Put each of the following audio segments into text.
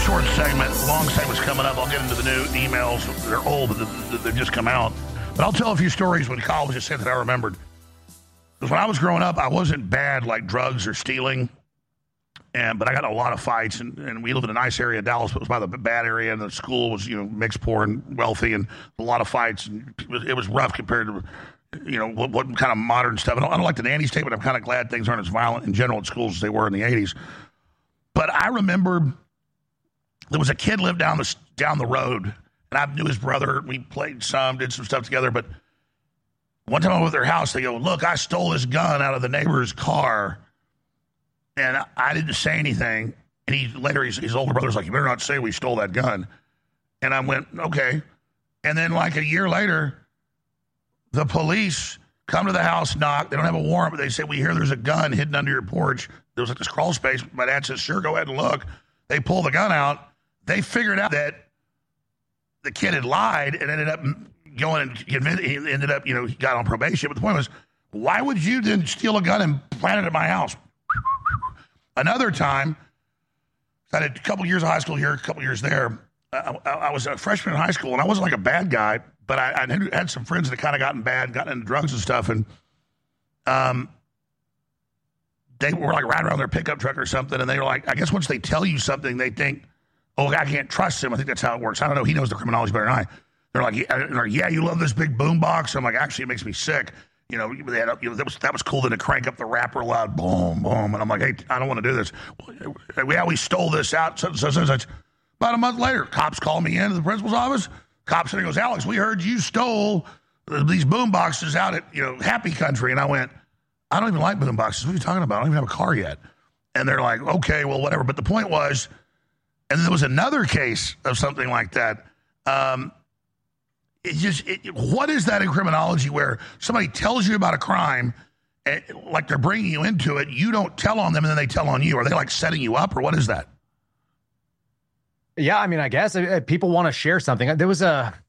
short segment. Long segment's coming up. I'll get into the new emails. They're old, but they've just come out. But I'll tell a few stories when college just said that I remembered. Because when I was growing up, I wasn't bad like drugs or stealing. But I got in a lot of fights, and we lived in a nice area of Dallas, but it was by the bad area, and the school was, mixed, poor, and wealthy, and a lot of fights. And it was rough compared to, what kind of modern stuff. I don't like the nanny state, but I'm kind of glad things aren't as violent in general at schools as they were in the 80s. But I remember there was a kid lived down the road, and I knew his brother. We played some, did some stuff together. But one time I went to their house, they go, "Look, I stole this gun out of the neighbor's car." And I didn't say anything. And his older brother's like, "You better not say we stole that gun." And I went, "Okay." And then like a year later, the police come to the house, knock. They don't have a warrant, but they say, "We hear there's a gun hidden under your porch." There was like this crawl space. My dad says, "Sure, go ahead and look." They pull the gun out. They figured out that the kid had lied and ended up going and he ended up, he got on probation. But the point was, why would you then steal a gun and plant it at my house? Another time, I had a couple years of high school here, a couple years there. I was a freshman in high school, and I wasn't like a bad guy, but I had some friends that kind of gotten into drugs and stuff, and they were like riding around their pickup truck or something, and they were like, I guess once they tell you something, they think, "Oh, I can't trust him." I think that's how it works. I don't know. He knows the criminology better than I. They're like, "Yeah, you love this big boom box." I'm like, "Actually, it makes me sick." That was cool to crank up the rapper loud, boom, boom. And I'm like, "Hey, I don't want to do this." We stole this out. Such. About a month later, cops call me into the principal's office. Cop said, he goes, "Alex, we heard you stole these boom boxes out at, Happy Country." And I went, "I don't even like boom boxes. What are you talking about? I don't even have a car yet." And they're like, "Okay, well, whatever." But the point was, and there was another case of something like that. What is that in criminology where somebody tells you about a crime, like they're bringing you into it, you don't tell on them, and then they tell on you? Are they like setting you up, or what is that? Yeah, I mean, I guess people want to share something. This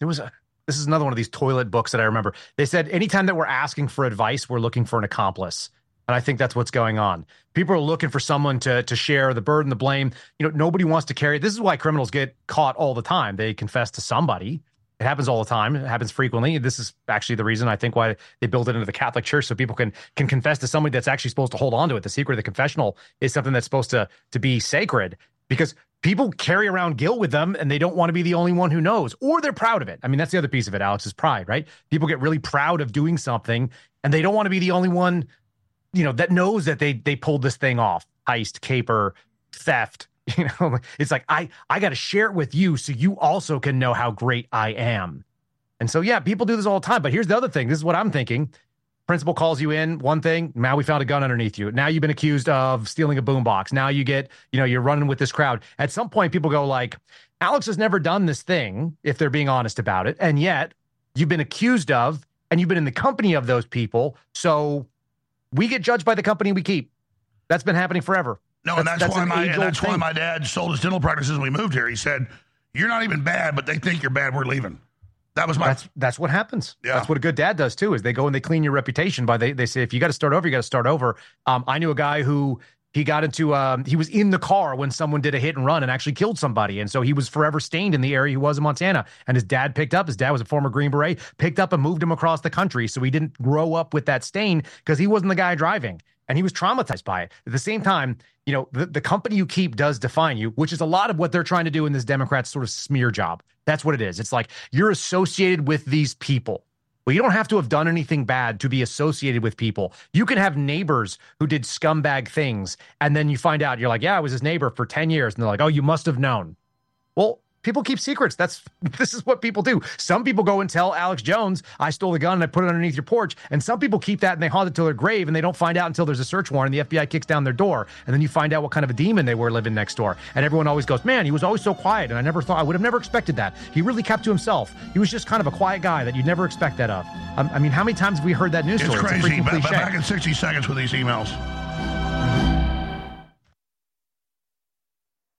is another one of these toilet books that I remember. They said anytime that we're asking for advice, we're looking for an accomplice. And I think that's what's going on. People are looking for someone to share the burden, the blame. Nobody wants to carry it. This is why criminals get caught all the time. They confess to somebody. It happens all the time. It happens frequently. This is actually the reason I think why they built it into the Catholic Church, so people can confess to somebody that's actually supposed to hold on to it. The secret of the confessional is something that's supposed to be sacred, because people carry around guilt with them and they don't want to be the only one who knows, or they're proud of it. I mean, that's the other piece of it, Alex, is pride, right? People get really proud of doing something and they don't want to be the only one, that knows that they pulled this thing off. Heist, caper, theft. It's like, I got to share it with you so you also can know how great I am. And so, yeah, people do this all the time. But here's the other thing. This is what I'm thinking. Principal calls you in, one thing, now we found a gun underneath you. Now you've been accused of stealing a boombox. Now you get, you're running with this crowd. At some point, people go like, Alex has never done this thing, if they're being honest about it. And yet you've been accused of, and you've been in the company of those people. So we get judged by the company we keep. That's been happening forever. No, that's why my dad sold his dental practices when we moved here. He said, "You're not even bad, but they think you're bad. We're leaving." That was that's what happens. Yeah. That's what a good dad does too, is they go and they clean your reputation by they say, if you got to start over, you got to start over. I knew a guy who he got into, he was in the car when someone did a hit and run and actually killed somebody. And so he was forever stained in the area he was in Montana. And his dad was a former Green Beret, picked up and moved him across the country. So he didn't grow up with that stain because he wasn't the guy driving. And he was traumatized by it. At the same time, the company you keep does define you, which is a lot of what they're trying to do in this Democrat sort of smear job. That's what it is. It's like you're associated with these people. Well, you don't have to have done anything bad to be associated with people. You can have neighbors who did scumbag things, and then you find out, you're like, "Yeah, I was his neighbor for 10 years. And they're like, "Oh, you must have known." Well, people keep secrets. This is what people do. Some people go and tell Alex Jones, "I stole the gun and I put it underneath your porch." And some people keep that and they haunt it to their grave, and they don't find out until there's a search warrant and the FBI kicks down their door. And then you find out what kind of a demon they were living next door. And everyone always goes, "Man, he was always so quiet. And I would have never expected that. He really kept to himself. He was just kind of a quiet guy that you'd never expect that of." I mean, how many times have we heard that news story? It's crazy. Back in 60 seconds with these emails.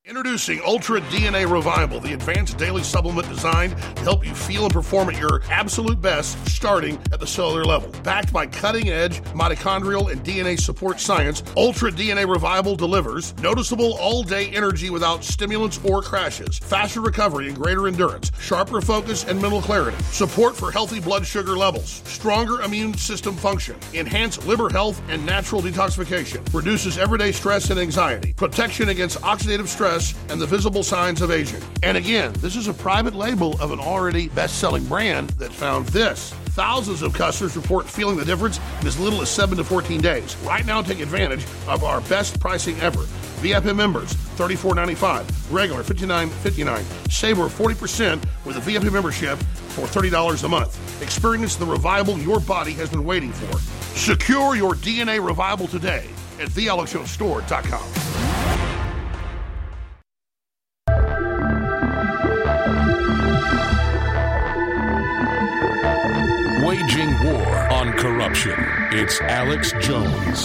Introducing Ultra DNA Revival, the advanced daily supplement designed to help you feel and perform at your absolute best, starting at the cellular level. Backed by cutting-edge mitochondrial and DNA support science, Ultra DNA Revival delivers noticeable all-day energy without stimulants or crashes, faster recovery and greater endurance, sharper focus and mental clarity, support for healthy blood sugar levels, stronger immune system function, enhanced liver health and natural detoxification, reduces everyday stress and anxiety, protection against oxidative stress, and the visible signs of aging. And again, this is a private label of an already best-selling brand that found this. Thousands of customers report feeling the difference in as little as 7 to 14 days. Right now, take advantage of our best pricing ever. VIP members, $34.95. Regular, $59.59. Save over 40% with a VIP membership for $30 a month. Experience the revival your body has been waiting for. Secure your DNA Revival today at thealexshowstore.com. Waging war on corruption. It's Alex Jones.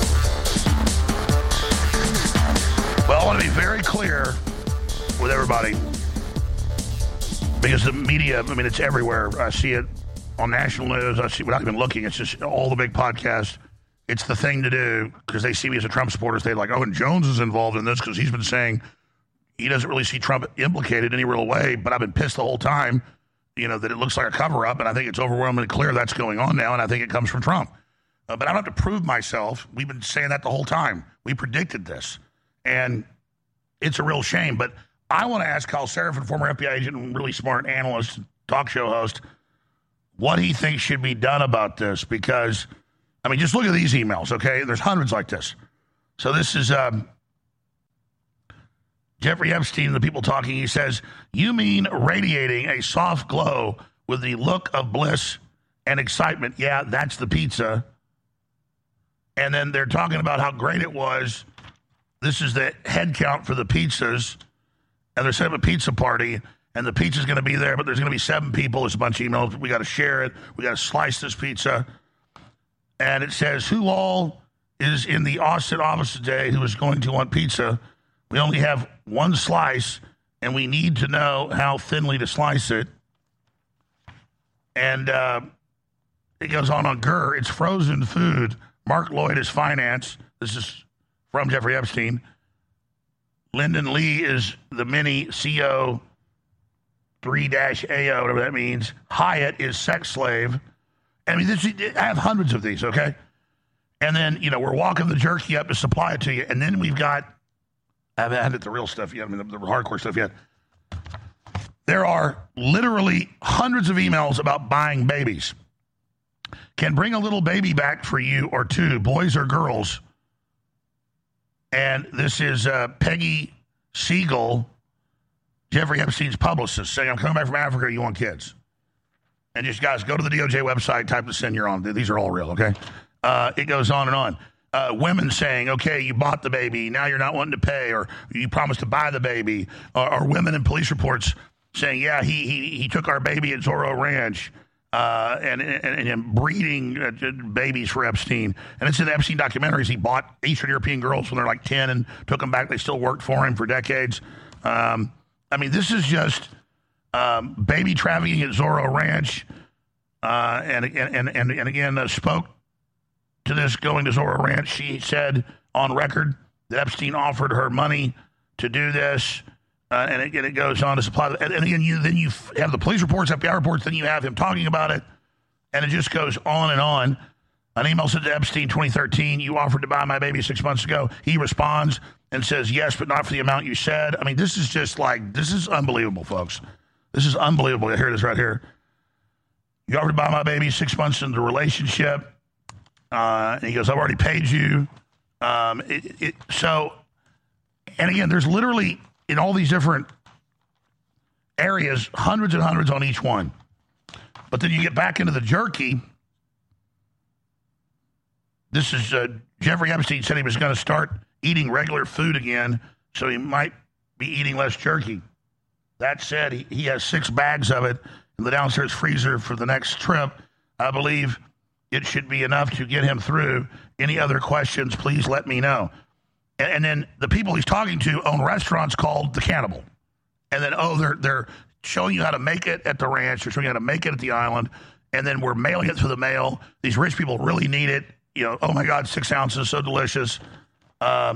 Well, I want to be very clear with everybody because the media, I mean, it's everywhere. I see it on national news. I see, without even looking, it's just all the big podcasts. It's the thing to do because they see me as a Trump supporter. They're like, oh, and Jones is involved in this because he's been saying he doesn't really see Trump implicated in any real way, but I've been pissed the whole time. You know, that it looks like a cover-up, and I think it's overwhelmingly clear that's going on now, and I think it comes from Trump. But I don't have to prove myself. We've been saying that the whole time. We predicted this, and it's a real shame. But I want to ask Kyle Seraphin, former FBI agent and really smart analyst, talk show host, what he thinks should be done about this. Because, I mean, just look at these emails, okay? There's hundreds like this. So this is Jeffrey Epstein, the people talking, he says, you mean radiating a soft glow with the look of bliss and excitement. Yeah, that's the pizza. And then they're talking about how great it was. This is the head count for the pizzas. And they're setting up a pizza party. And the pizza's going to be there, but there's going to be 7 people. There's a bunch of emails. We got to share it. We got to slice this pizza. And it says, who all is in the Austin office today who is going to want pizza? We only have 1 slice, and we need to know how thinly to slice it. And it goes on Gurr. It's frozen food. Mark Lloyd is finance. This is from Jeffrey Epstein. Lyndon Lee is the mini CO 3-AO, whatever that means. Hyatt is sex slave. I mean, I have hundreds of these, okay? And then, you know, we're walking the jerky up to supply it to you. And then we've got, I haven't had the real stuff yet. I mean, the hardcore stuff yet. There are literally hundreds of emails about buying babies. Can bring a little baby back for you or 2, boys or girls. And this is Peggy Siegel, Jeffrey Epstein's publicist, saying, I'm coming back from Africa. You want kids? And just, guys, go to the DOJ website, type the sin you're on. These are all real, okay? It goes on and on. Women saying, okay, you bought the baby, now you're not wanting to pay, or you promised to buy the baby, or women in police reports saying, yeah, he took our baby at Zorro Ranch and breeding babies for Epstein. And it's in the Epstein documentaries. He bought Eastern European girls when they're like 10 and took them back. They still worked for him for decades. I mean, this is just baby trafficking at Zorro Ranch. And again, spoke to this going to Zorro Ranch. She said on record that Epstein offered her money to do this. And it goes on to supply. And again, you have the police reports, FBI reports, then you have him talking about it. And it just goes on and on. An email said to Epstein, 2013, you offered to buy my baby 6 months ago. He responds and says, yes, but not for the amount you said. I mean, this is just like, this is unbelievable, folks. This is unbelievable. Here it is right here. You offered to buy my baby 6 months into the relationship. And he goes, I've already paid you. So, and again, there's literally, in all these different areas, hundreds and hundreds on each one. But then you get back into the jerky. This is Jeffrey Epstein said he was going to start eating regular food again, so he might be eating less jerky. That said, he has 6 bags of it in the downstairs freezer for the next trip. I believe it should be enough to get him through. Any other questions, please let me know. And then the people he's talking to own restaurants called The Cannibal. And then, they're showing you how to make it at the ranch. They're showing you how to make it at the island. And then we're mailing it through the mail. These rich people really need it. Oh, my God, 6 ounces, so delicious. I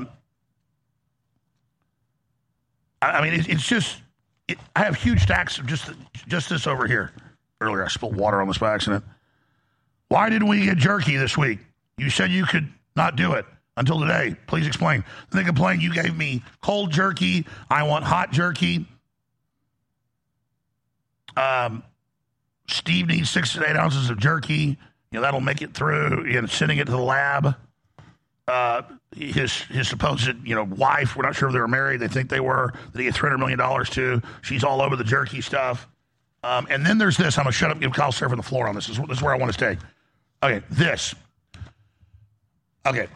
mean, it's just, I have huge stacks of just this over here. Earlier, I spilled water on this by accident. Why didn't we get jerky this week? You said you could not do it until today. Please explain. They complain you gave me cold jerky. I want hot jerky. Steve needs 6 to 8 ounces of jerky. That'll make it through. Sending it to the lab. His supposed wife, we're not sure if they were married. They think they were. That he had $300 million to. She's all over the jerky stuff. And then there's this. I'm going to shut up and give Kyle Seraphin the floor on this. This is where I want to stay. Okay, this. Okay.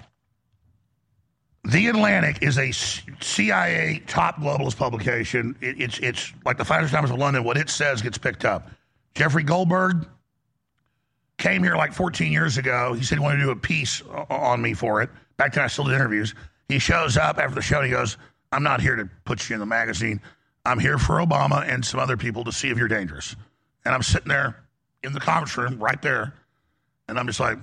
The Atlantic is a CIA top globalist publication. It's like the Financial Times of London. What it says gets picked up. Jeffrey Goldberg came here like 14 years ago. He said he wanted to do a piece on me for it. Back then I still did interviews. He shows up after the show and he goes, I'm not here to put you in the magazine. I'm here for Obama and some other people to see if you're dangerous. And I'm sitting there in the conference room right there. And I'm just like,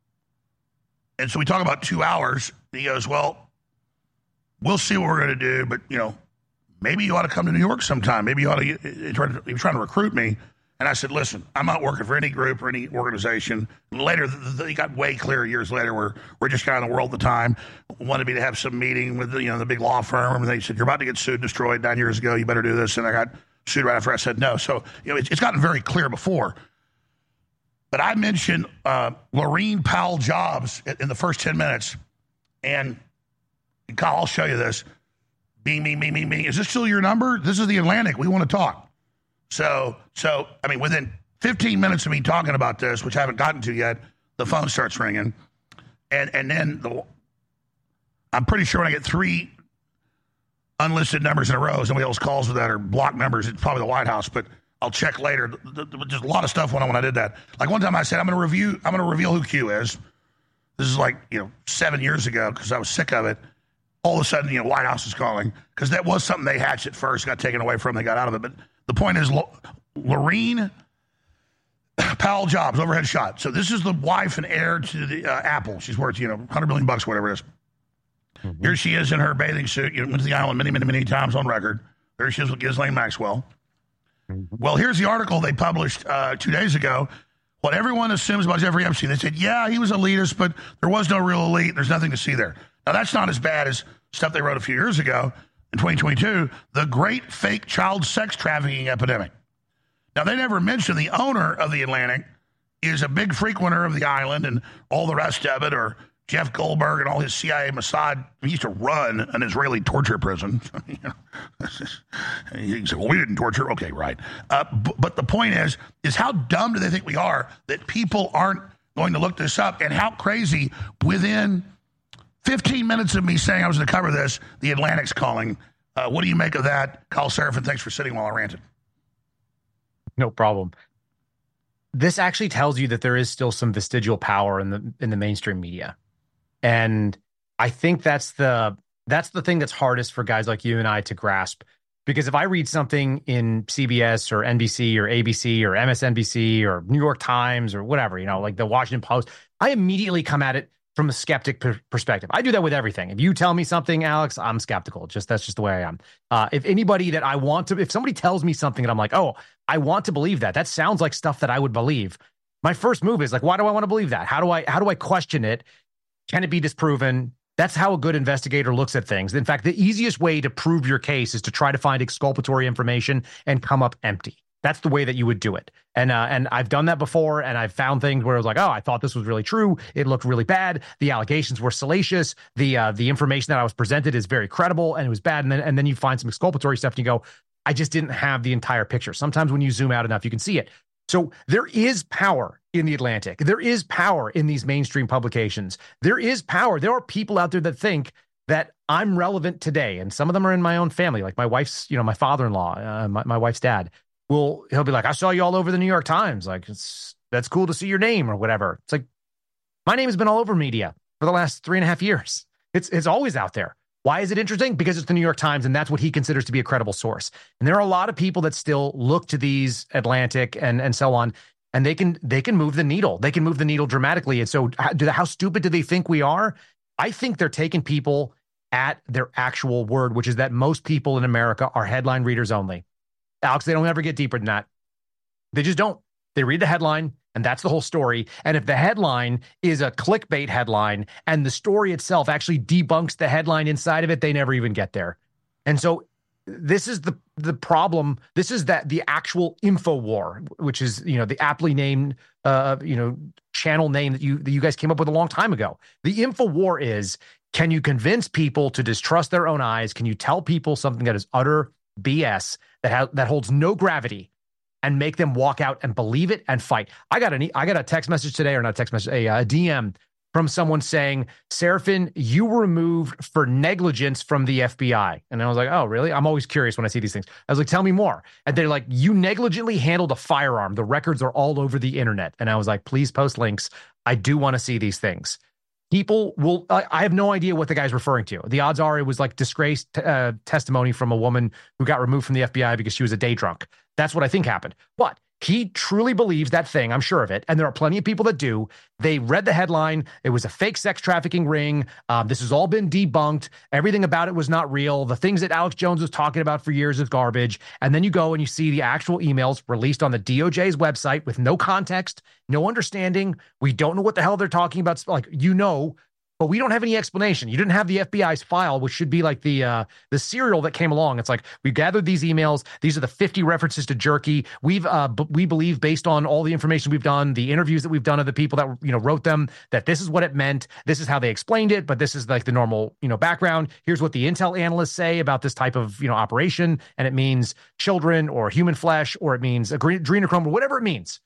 and so we talk about 2 hours. And he goes, well, we'll see what we're going to do. But, maybe you ought to come to New York sometime. Maybe you ought to, he was trying to recruit me. And I said, listen, I'm not working for any group or any organization. And later, he got way clear years later where we're just kind of in the world at the time. Wanted me to have some meeting with, the big law firm. And they said, you're about to get sued and destroyed 9 years ago. You better do this. And I got sued right after I said no. So, it's gotten very clear before. But I mentioned Laurene Powell Jobs in the first 10 minutes. And Kyle, I'll show you this. Me. Is this still your number? This is the Atlantic. We want to talk. So, I mean, within 15 minutes of me talking about this, which I haven't gotten to yet, the phone starts ringing. And then I'm pretty sure when I get 3 unlisted numbers in a row, somebody else calls with that or blocked numbers, it's probably the White House, but I'll check later. Just a lot of stuff went on when I did that. Like one time I said, I'm going to reveal who Q is. This is like, 7 years ago because I was sick of it. All of a sudden, White House is calling because that was something they hatched at first, got taken away from them, they got out of it. But the point is, Laurene Powell Jobs, overhead shot. So this is the wife and heir to the Apple. She's worth, $100 million, whatever it is. Mm-hmm. Here she is in her bathing suit. Went to the island many times on record. There she is with Ghislaine Maxwell. Mm-hmm. Well, here's the article they published 2 days ago. What everyone assumes about Jeffrey Epstein. They said, yeah, he was elitist, but there was no real elite. There's nothing to see there. Now, that's not as bad as stuff they wrote a few years ago. In 2022, the great fake child sex trafficking epidemic. Now, they never mentioned the owner of the Atlantic is a big frequenter of the island and all the rest of it, or Jeff Goldberg and all his CIA Mossad. He used to run an Israeli torture prison. He said, well, we didn't torture. Okay, right. But the point is how dumb do they think we are that people aren't going to look this up, and how crazy within 15 minutes of me saying I was going to cover this, the Atlantic's calling. What do you make of that? Kyle Seraphin, thanks for sitting while I ranted. No problem. This actually tells you that there is still some vestigial power in the mainstream media. And I think that's the thing that's hardest for guys like you and I to grasp. Because if I read something in CBS or NBC or ABC or MSNBC or New York Times or whatever, like the Washington Post, I immediately come at it from a skeptic perspective. I do that with everything. If you tell me something, Alex, I'm skeptical. That's just the way I am. If somebody tells me something and I'm like, oh, I want to believe that. That sounds like stuff that I would believe. My first move is like, why do I want to believe that? How do I question it? Can it be disproven? That's how a good investigator looks at things. In fact, the easiest way to prove your case is to try to find exculpatory information and come up empty. That's the way that you would do it. And I've done that before, and I've found things where I was like, oh, I thought this was really true. It looked really bad. The allegations were salacious. The information that I was presented is very credible, and it was bad. And then you find some exculpatory stuff, and you go, I just didn't have the entire picture. Sometimes when you zoom out enough, you can see it. So there is power in the Atlantic. There is power in these mainstream publications. There is power. There are people out there that think that I'm relevant today, and some of them are in my own family, like my wife's, my father-in-law, my wife's dad. He'll be like, I saw you all over the New York Times. Like, that's cool to see your name or whatever. It's like, my name has been all over media for the last 3.5 years. It's always out there. Why is it interesting? Because it's the New York Times, and that's what he considers to be a credible source. And there are a lot of people that still look to these Atlantic and so on, and they can move the needle. They can move the needle dramatically. And so how stupid do they think we are? I think they're taking people at their actual word, which is that most people in America are headline readers only. Alex, they don't ever get deeper than that. They just don't. They read the headline, and that's the whole story. And if the headline is a clickbait headline and the story itself actually debunks the headline inside of it, they never even get there. And so this is the problem. This is the actual info war, which is, the aptly named, channel name that you guys came up with a long time ago. The info war is, can you convince people to distrust their own eyes? Can you tell people something that is utter BS that holds no gravity, and make them walk out and believe it and fight? I got a text message today, or not a text message, a DM from someone saying, Seraphin, you were removed for negligence from the FBI. And I was like, oh, really? I'm always curious when I see these things. I was like, tell me more. And they're like, you negligently handled a firearm. The records are all over the internet. And I was like, please post links. I do want to see these things. People will, I have no idea what the guy's referring to. The odds are it was like disgraced testimony from a woman who got removed from the FBI because she was a day drunk. That's what I think happened. But he truly believes that thing. I'm sure of it. And there are plenty of people that do. They read the headline. It was a fake sex trafficking ring. This has all been debunked. Everything about it was not real. The things that Alex Jones was talking about for years is garbage. And then you go and you see the actual emails released on the DOJ's website with no context, no understanding. We don't know what the hell they're talking about. Like, but we don't have any explanation. You didn't have the FBI's file, which should be like the serial that came along. It's like, we gathered these emails. These are the 50 references to jerky. We believe, based on all the information we've done, the interviews that we've done of the people that wrote them, that this is what it meant. This is how they explained it. But this is like the normal background. Here's what the intel analysts say about this type of operation, and it means children or human flesh, or it means adrenochrome, or whatever it means.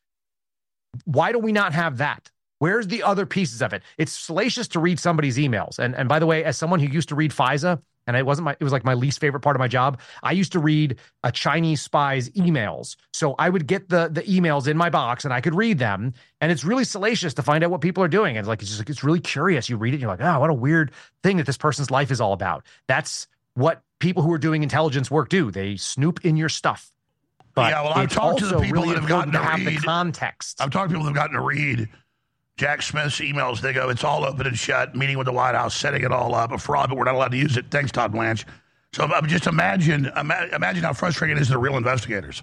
Why do we not have that? Where's the other pieces of it? It's salacious to read somebody's emails. And by the way, as someone who used to read FISA, and it was like my least favorite part of my job, I used to read a Chinese spy's emails. So I would get the emails in my box and I could read them. And it's really salacious to find out what people are doing. And it's really curious. You read it and you're like, oh, what a weird thing that this person's life is all about. That's what people who are doing intelligence work do. They snoop in your stuff. But yeah, well, I've talked to the people really that have gotten to read the context. I've talked to people that have gotten to read Jack Smith's emails. They go, it's all open and shut, meeting with the White House, setting it all up, a fraud, but we're not allowed to use it. Thanks, Todd Blanche. So just imagine how frustrating it is to the real investigators.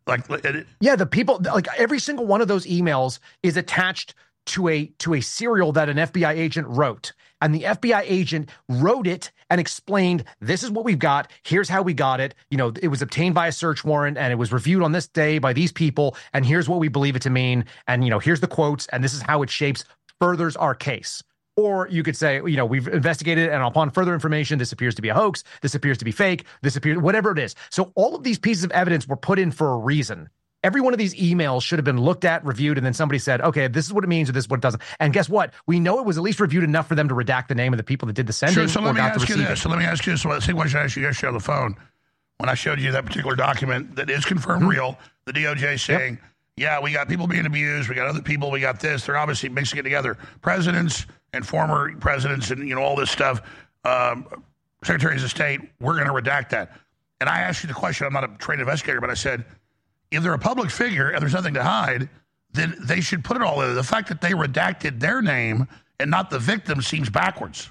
The people, like every single one of those emails is attached to a serial that an FBI agent wrote. And the FBI agent wrote it and explained, this is what we've got. Here's how we got it. It was obtained by a search warrant and it was reviewed on this day by these people. And here's what we believe it to mean. And, here's the quotes. And this is how it furthers our case. Or you could say, we've investigated and upon further information, this appears to be a hoax. This appears to be fake. Whatever it is. So all of these pieces of evidence were put in for a reason. Every one of these emails should have been looked at, reviewed, and then somebody said, okay, this is what it means or this is what it doesn't. And guess what? We know it was at least reviewed enough for them to redact the name of the people that did the sending. Sure, so let me ask you this. The same question I asked you yesterday on the phone when I showed you that particular document that is confirmed real. The DOJ saying, yeah, we got people being abused. We got other people. We got this. They're obviously mixing it together. Presidents and former presidents and, all this stuff. Secretaries of State, we're going to redact that. And I asked you the question. I'm not a trained investigator, but I said, if they're a public figure and there's nothing to hide, then they should put it all in. The fact that they redacted their name and not the victim seems backwards.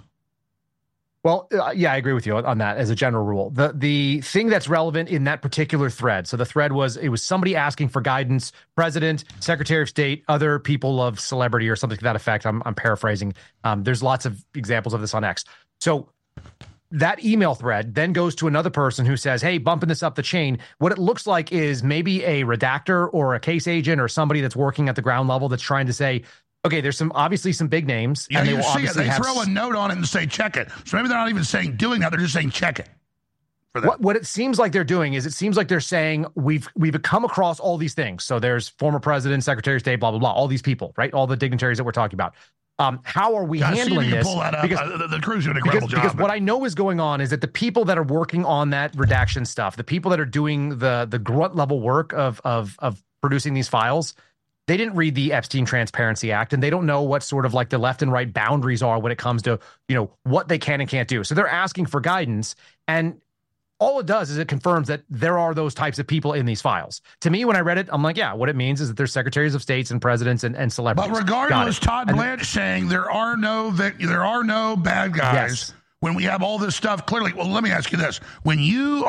Well, yeah, I agree with you on that as a general rule. The thing that's relevant in that particular thread, so the thread was somebody asking for guidance, president, secretary of state, other people of celebrity or something to that effect. I'm paraphrasing. There's lots of examples of this on X. So that email thread then goes to another person who says, hey, bumping this up the chain. What it looks like is maybe a redactor or a case agent or somebody that's working at the ground level that's trying to say, okay, there's obviously some big names. Yeah, and you see it. They throw a note on it and say, check it. So maybe they're not even saying doing that. They're just saying, check it. What it seems like they're doing is it seems like they're saying we've come across all these things. So there's former president, secretary of state, blah, blah, blah, all these people, right? All the dignitaries that we're talking about. How are we handling this? Pull that up. Because, the crew's doing an incredible job. Because what I know is going on is that the people that are working on that redaction stuff, the people that are doing the grunt level work of producing these files, they didn't read the Epstein Transparency Act, and they don't know what sort of like the left and right boundaries are when it comes to, what they can and can't do. So they're asking for guidance, and all it does is it confirms that there are those types of people in these files. To me, when I read it, I'm like, yeah, what it means is that there's secretaries of states and presidents and celebrities. But regardless, Todd Blanche saying there are no bad guys. Yes. When we have all this stuff, clearly, well, let me ask you this. When you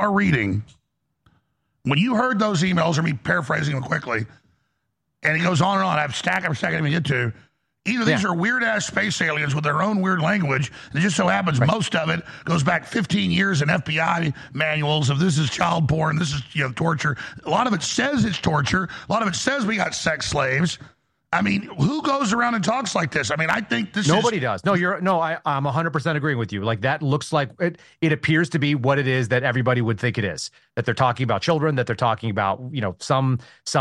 heard those emails, or me paraphrasing them quickly, and he goes on and on, I have stack after stack I didn't even get to, either these are weird-ass space aliens with their own weird language, and it just so happens most of it goes back 15 years in FBI manuals of this is child porn, this is torture. A lot of it says it's torture. A lot of it says we got sex slaves. I mean, who goes around and talks like this? I mean, I think Nobody does. No, I'm 100% agreeing with you. Like, that looks like it appears to be what it is that everybody would think it is. That they're talking about children, that they're talking about, some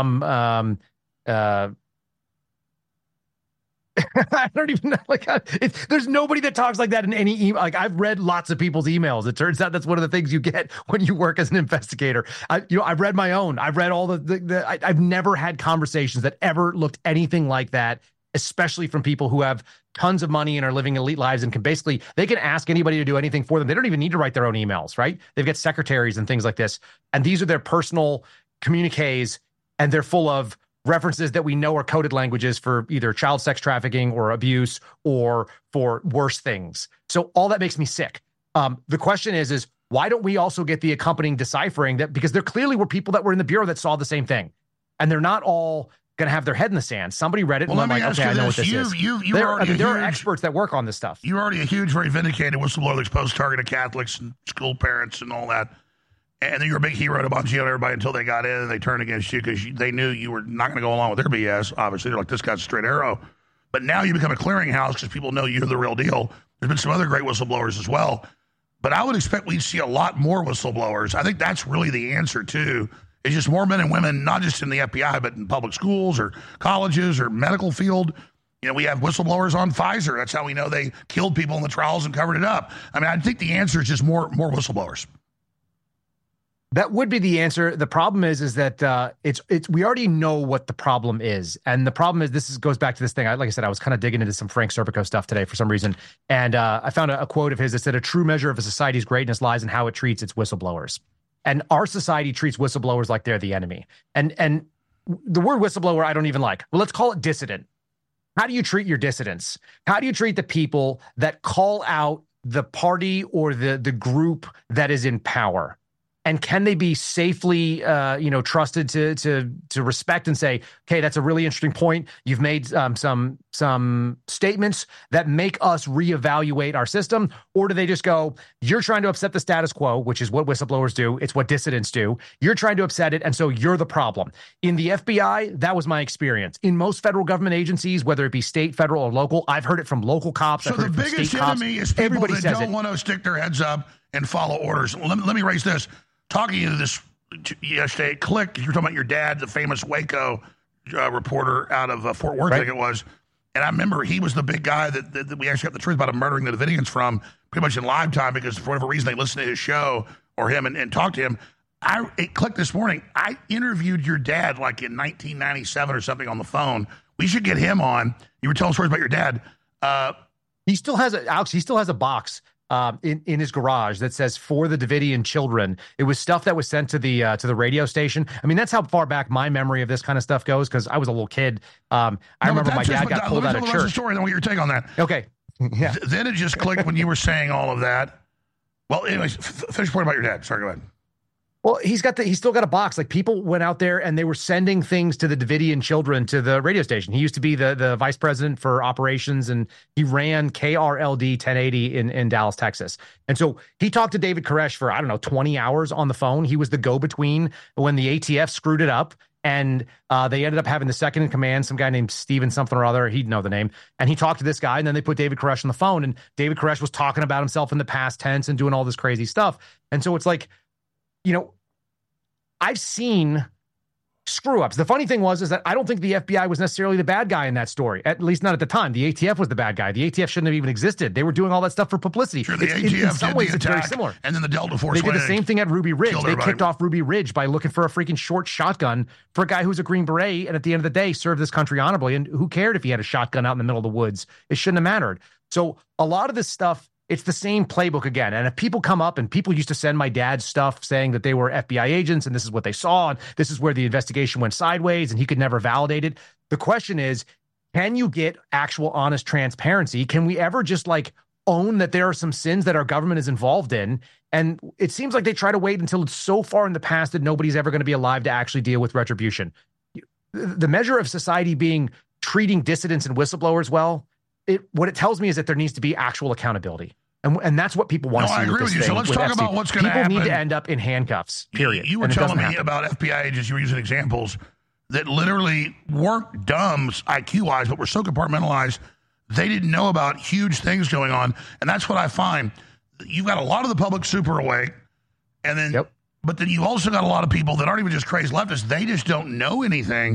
I don't even know. Like, there's nobody that talks like that in any email. Like, I've read lots of people's emails. It turns out that's one of the things you get when you work as an investigator. I've read my own. I've read all I've never had conversations that ever looked anything like that, especially from people who have tons of money and are living elite lives and they can ask anybody to do anything for them. They don't even need to write their own emails, right? They've got secretaries and things like this. And these are their personal communiques, and they're full of references that we know are coded languages for either child sex trafficking or abuse or for worse things. So all that makes me sick. The question is why don't we also get the accompanying deciphering that, because there clearly were people that were in the Bureau that saw the same thing, and they're not all going to have their head in the sand. Somebody read it and went like, okay, I know what this is. There are experts that work on this stuff. You're already a huge, very vindicated whistleblower that exposed targeted Catholics and school parents and all that. And then you're a big hero to Bongino and everybody until they got in and they turned against you because they knew you were not going to go along with their BS. Obviously, they're like, this guy's a straight arrow. But now you become a clearinghouse because people know you're the real deal. There's been some other great whistleblowers as well. But I would expect we'd see a lot more whistleblowers. I think that's really the answer, too. It's just more men and women, not just in the FBI, but in public schools or colleges or medical field. We have whistleblowers on Pfizer. That's how we know they killed people in the trials and covered it up. I mean, I think the answer is just more whistleblowers. That would be the answer. The problem is that we already know what the problem is, and the problem is goes back to this thing. Like I said, I was kind of digging into some Frank Serpico stuff today for some reason, and I found a quote of his that said, "A true measure of a society's greatness lies in how it treats its whistleblowers." And our society treats whistleblowers like they're the enemy. And the word whistleblower I don't even like. Well, let's call it dissident. How do you treat your dissidents? How do you treat the people that call out the party or the group that is in power? And can they be safely, trusted to respect and say, okay, that's a really interesting point. You've made some statements that make us reevaluate our system, or do they just go, you're trying to upset the status quo, which is what whistleblowers do. It's what dissidents do. You're trying to upset it, and so you're the problem. In the FBI, that was my experience. In most federal government agencies, whether it be state, federal, or local, I've heard it from local cops. So the biggest enemy is people that don't want to stick their heads up and follow orders. Let me raise this. Talking to this yesterday, Click, you're talking about your dad, the famous Waco reporter out of Fort Worth, I think it was. And I remember he was the big guy that we actually got the truth about him murdering the Davidians from pretty much in live time because for whatever reason they listened to his show or him and talked to him. It clicked this morning. I interviewed your dad like in 1997 or something on the phone. We should get him on. You were telling stories about your dad. He still has a box in his garage that says "For the Davidian Children." It was stuff that was sent to the radio station. I mean, that's how far back my memory of this kind of stuff goes because I was a little kid. I remember my dad got pulled out of church. Story, then what your take on that? Okay. Yeah. Then it just clicked when you were saying all of that. Well, anyways, finish the point about your dad. Sorry, go ahead. Well, he's still got a box. Like people went out there and they were sending things to the Davidian Children to the radio station. He used to be the vice president for operations and he ran KRLD 1080 in Dallas, Texas. And so he talked to David Koresh for, 20 hours on the phone. He was the go-between when the ATF screwed it up. And they ended up having the second in command, some guy named Steven something or other. He'd know the name. And he talked to this guy, and then they put David Koresh on the phone. And David Koresh was talking about himself in the past tense and doing all this crazy stuff. And so it's like, I've seen screw-ups. The funny thing is that I don't think the FBI was necessarily the bad guy in that story, at least not at the time. The ATF was the bad guy. The ATF shouldn't have even existed. They were doing all that stuff for publicity. Sure, the ATF in some ways, it's very similar. And then the Delta Force They did the same thing at Ruby Ridge. They kicked off Ruby Ridge by looking for a freaking short shotgun for a guy who's a Green Beret, and at the end of the day, served this country honorably. And who cared if he had a shotgun out in the middle of the woods? It shouldn't have mattered. So a lot of this stuff, it's the same playbook again. And if people come up, and people used to send my dad stuff saying that they were FBI agents and this is what they saw and this is where the investigation went sideways and he could never validate it. The question is, can you get actual honest transparency? Can we ever just like own that there are some sins that our government is involved in? And it seems like they try to wait until it's so far in the past that nobody's ever going to be alive to actually deal with retribution. The measure of society being treating dissidents and whistleblowers well, what it tells me is that there needs to be actual accountability. And that's what people want to see. I agree with you. So let's talk about what's going to happen. People need to end up in handcuffs, period. You were telling me about FBI agents, you were using examples that literally weren't dumb IQ-wise, but were so compartmentalized, they didn't know about huge things going on. And that's what I find. You've got a lot of the public super awake, and then, but then you also got a lot of people that aren't even just crazy leftists. They just don't know anything.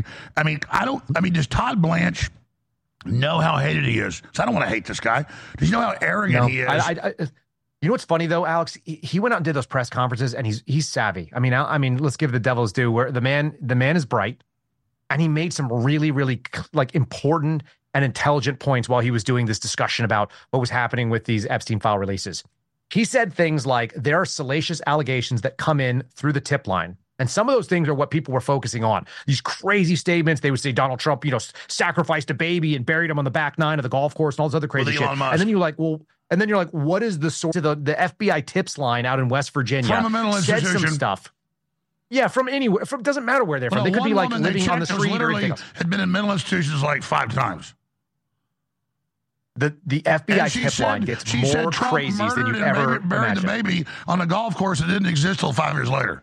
Does Todd Blanche know how hated he is? So I don't want to hate this guy. Does he know how arrogant he is? You know what's funny though, Alex? He went out and did those press conferences, and he's savvy. I mean, let's give the devil's due. Where the man is bright, and he made some really, really like important and intelligent points while he was doing this discussion about what was happening with these Epstein file releases. He said things like there are salacious allegations that come in through the tip line. And some of those things are what people were focusing on. These crazy statements. They would say Donald Trump, sacrificed a baby and buried him on the back nine of the golf course and all this other crazy shit. And then you're like, what is the source of the FBI tips line out in West Virginia? From a mental institution. Said some stuff. Yeah, from anywhere. Doesn't matter where they're from. They could be like living on the street or anything else. Had been in mental institutions like 5 times. The FBI tip line gets more crazies than you've ever buried the baby on a golf course that didn't exist till 5 years later.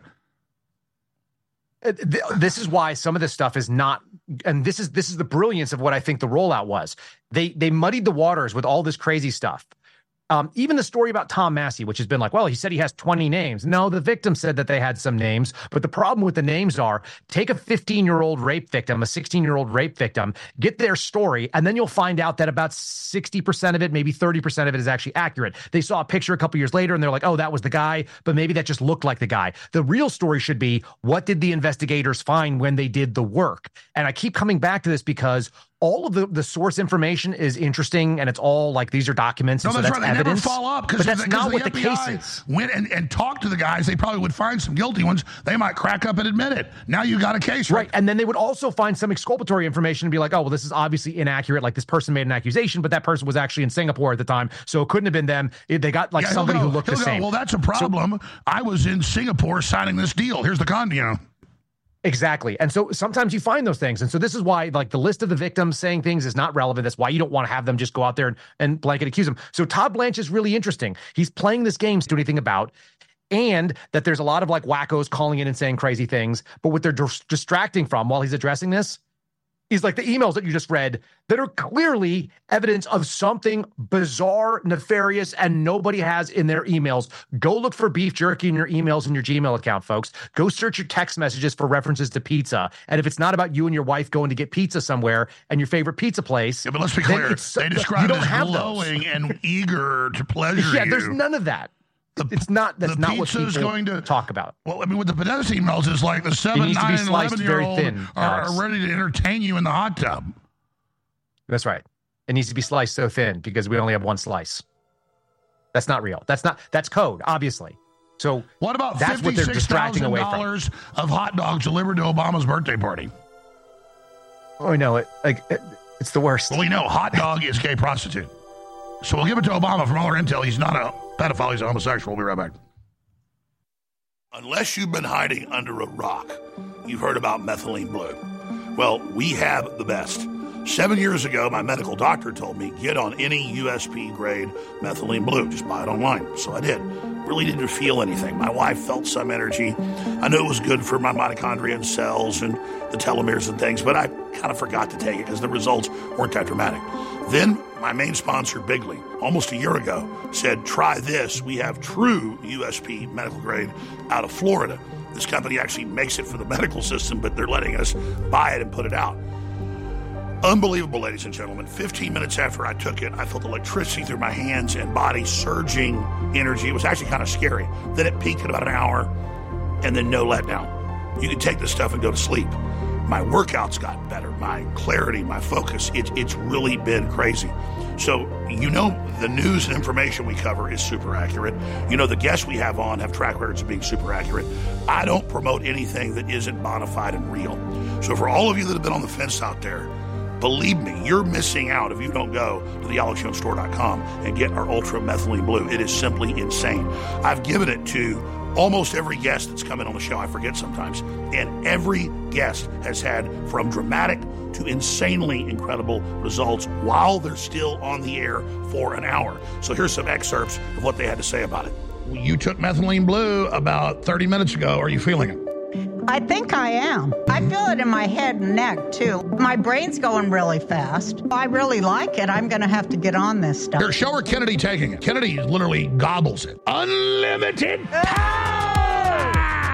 This is why some of this stuff is not, and this is the brilliance of what I think the rollout was. They muddied the waters with all this crazy stuff. Even the story about Tom Massey, which has been like, well, he said he has 20 names. No, the victim said that they had some names. But the problem with the names are, take a 15-year-old rape victim, a 16-year-old rape victim, get their story, and then you'll find out that about 60% of it, maybe 30% of it is actually accurate. They saw a picture a couple years later, and they're like, oh, that was the guy, but maybe that just looked like the guy. The real story should be, what did the investigators find when they did the work? And I keep coming back to this because all of the source information is interesting, and it's all like these are documents. No, and so that's right. They evidence, never follow up but that's not what the case is. Went and talked to the guys. They probably would find some guilty ones. They might crack up and admit it. Now you got a case, right? And then they would also find some exculpatory information and be like, oh, well, this is obviously inaccurate. Like this person made an accusation, but that person was actually in Singapore at the time, so it couldn't have been them. They got like somebody who looked the same. Well, that's a problem. So, I was in Singapore signing this deal. Here's the con, Exactly. And so sometimes you find those things. And so this is why like the list of the victims saying things is not relevant. That's why you don't want to have them just go out there and blanket accuse them. So Todd Blanche is really interesting. He's playing this game to do anything about, and that there's a lot of like wackos calling in and saying crazy things. But what they're distracting from while he's addressing this is like the emails that you just read that are clearly evidence of something bizarre, nefarious, and nobody has in their emails. Go look for beef jerky in your emails in your Gmail account, folks. Go search your text messages for references to pizza. And if it's not about you and your wife going to get pizza somewhere and your favorite pizza place, but let's be clear, they describe it as glowing and eager to pleasure you. There's none of that. That's not what people going to talk about. Well, I mean, with the Podesta emails, it's like the 7, 9, and 11-year-old are ready to entertain you in the hot tub. That's right. It needs to be sliced so thin because we only have one slice. That's not real. That's code, obviously. So what about that's what they're distracting away from. $56,000 of hot dogs delivered to Obama's birthday party? Oh, I know it. It's the worst. Well, we know hot dog is gay prostitute. So we'll give it to Obama. From all our intel, he's not a pedophile, he's a homosexual. We'll be right back. Unless you've been hiding under a rock, you've heard about methylene blue. Well, we have the best. 7 years ago, my medical doctor told me, get on any USP-grade methylene blue. Just buy it online. So I did. Really didn't feel anything. My wife felt some energy. I knew it was good for my mitochondria and cells and the telomeres and things, but I kind of forgot to take it because the results weren't that dramatic. Then my main sponsor, Bigley, almost a year ago, said, try this. We have true USP medical grade out of Florida. This company actually makes it for the medical system, but they're letting us buy it and put it out. Unbelievable, ladies and gentlemen. 15 minutes after I took it, I felt electricity through my hands and body, surging energy. It was actually kind of scary. Then it peaked at about an hour, and then no letdown. You can take this stuff and go to sleep. My workouts got better, my clarity, my focus. It's really been crazy. So, the news and information we cover is super accurate. The guests we have on have track records of being super accurate. I don't promote anything that isn't bona fide and real. So for all of you that have been on the fence out there, believe me, you're missing out if you don't go to thealexjonesstore.com and get our Ultra Methylene Blue. It is simply insane. I've given it to almost every guest that's come in on the show. I forget sometimes. And every guest has had from dramatic to insanely incredible results while they're still on the air for an hour. So here's some excerpts of what they had to say about it. You took Methylene Blue about 30 minutes ago. Are you feeling it? I think I am. I feel it in my head and neck, too. My brain's going really fast. I really like it. I'm going to have to get on this stuff. Here, show her Kennedy taking it. Kennedy literally gobbles it. Unlimited power!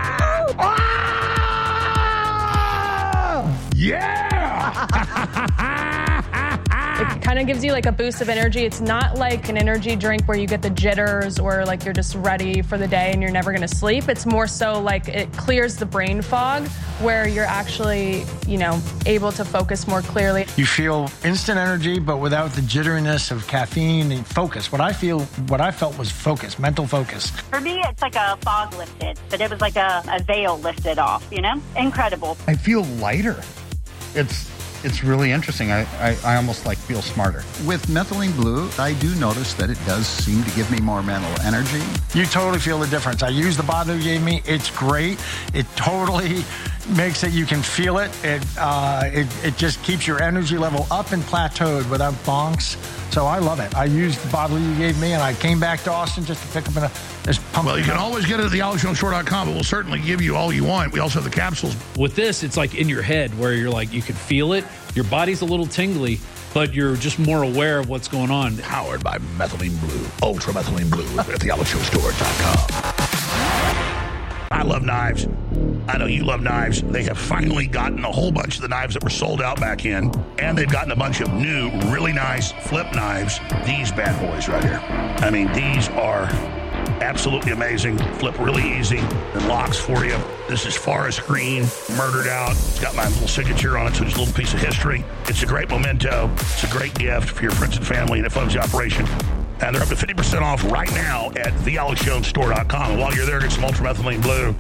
Yeah! It kind of gives you like a boost of energy. It's not like an energy drink where you get the jitters or like you're just ready for the day and you're never going to sleep. It's more so like it clears the brain fog where you're actually, able to focus more clearly. You feel instant energy, but without the jitteriness of caffeine and focus. What I felt was focus, mental focus. For me, it's like a fog lifted, but it was like a veil lifted off, Incredible. I feel lighter. It's really interesting. I almost feel smarter. With Methylene Blue, I do notice that it does seem to give me more mental energy. You totally feel the difference. I use the bottle you gave me. It's great. It totally makes it, you can feel it. It just keeps your energy level up and plateaued without bonks. So I love it. I used the bottle you gave me, and I came back to Austin just to pick up this pump. Well, you can always get it at thealexjonesstore.com, but we'll certainly give you all you want. We also have the capsules. With this, it's like in your head where you're like, you can feel it. Your body's a little tingly, but you're just more aware of what's going on. Powered by Methylene Blue, Ultra Methylene Blue at thealexjonesstore.com. I love knives. I know you love knives. They have finally gotten a whole bunch of the knives that were sold out back in, and they've gotten a bunch of new, really nice flip knives. These bad boys right here. I mean, these are absolutely amazing. Flip really easy. It locks for you. This is Forest Green, murdered out. It's got my little signature on it, so just a little piece of history. It's a great memento. It's a great gift for your friends and family, and it funds the operation. And they're up to 50% off right now at thealexjonesstore.com. And while you're there, get some Ultra Methylene Blue.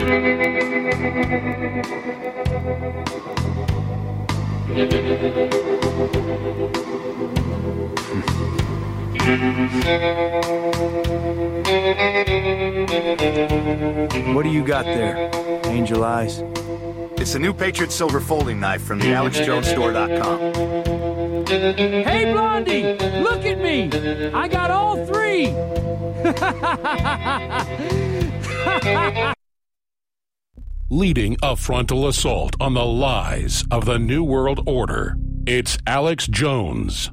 What do you got there, Angel Eyes? It's a new Patriot Silver folding knife from thealexjonesstore.com. Hey, Blondie, look at me. I got all three. Leading a frontal assault on the lies of the New World Order, it's Alex Jones.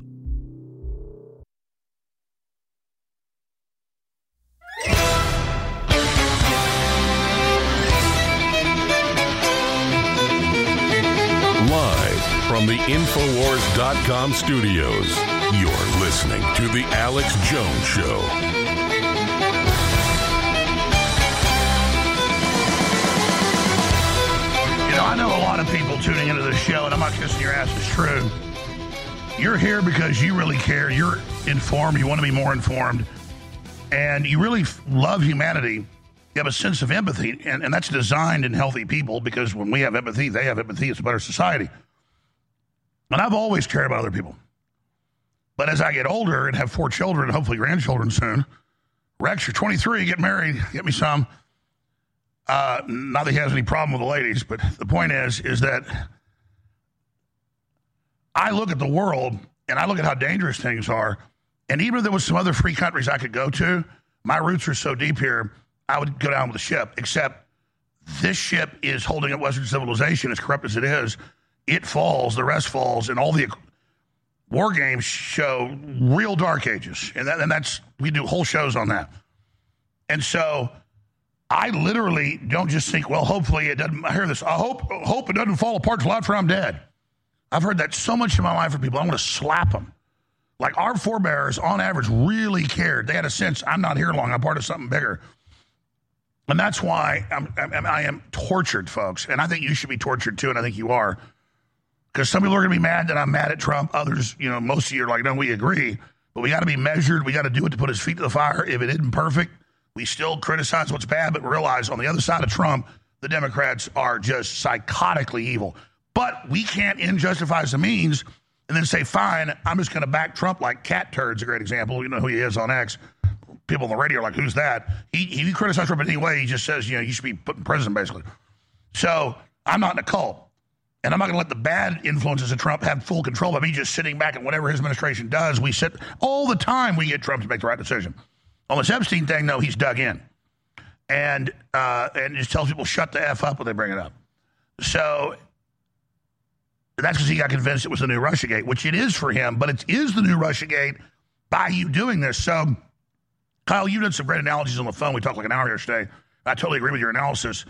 From the Infowars.com studios, you're listening to The Alex Jones Show. I know a lot of people tuning into this show, and I'm not kissing your ass, it's true. You're here because you really care. You're informed. You want to be more informed. And you really love humanity. You have a sense of empathy, and that's designed in healthy people because when we have empathy, they have empathy. It's a better society. And I've always cared about other people. But as I get older and have 4 children, hopefully grandchildren soon, Rex, you're 23, get married, get me some. Not that he has any problem with the ladies, but the point is that I look at the world and I look at how dangerous things are. And even if there was some other free countries I could go to, my roots are so deep here, I would go down with the ship. Except this ship is holding up Western civilization, as corrupt as it is. It falls, the rest falls, and all the war games show real dark ages. And that's we do whole shows on that. And so I literally don't just think, well, hopefully it doesn't. I hear this. I hope it doesn't fall apart till after I'm dead. I've heard that so much in my life from people. I want to slap them. Like our forebears, on average, really cared. They had a sense, I'm not here long. I'm part of something bigger. And that's why I am tortured, folks. And I think you should be tortured, too, and I think you are. Because some people are going to be mad that I'm mad at Trump. Others, most of you are like, no, we agree. But we got to be measured. We got to do it to put his feet to the fire. If it isn't perfect, we still criticize what's bad, but realize on the other side of Trump, the Democrats are just psychotically evil. But we can't end justify the means and then say, fine, I'm just going to back Trump like Cat Turd's a great example. You know who he is on X. People on the radio are like, who's that? He criticizes Trump in any way. He just says, you should be put in prison, basically. So I'm not in a cult. And I'm not going to let the bad influences of Trump have full control of me just sitting back and whatever his administration does, we sit all the time, we get Trump to make the right decision. On this Epstein thing, though, he's dug in. And just tells people, shut the F up when they bring it up. So that's because he got convinced it was the new Russiagate, which it is for him, but it is the new Russiagate by you doing this. So, Kyle, you did some great analogies on the phone. We talked like an hour yesterday. I totally agree with your analysis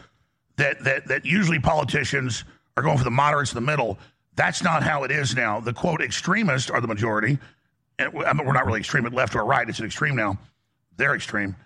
that usually politicians are going for the moderates in the middle. That's not how it is now. The, quote, extremists are the majority. And we're not really extreme at left or right. It's an extreme now. They're extreme.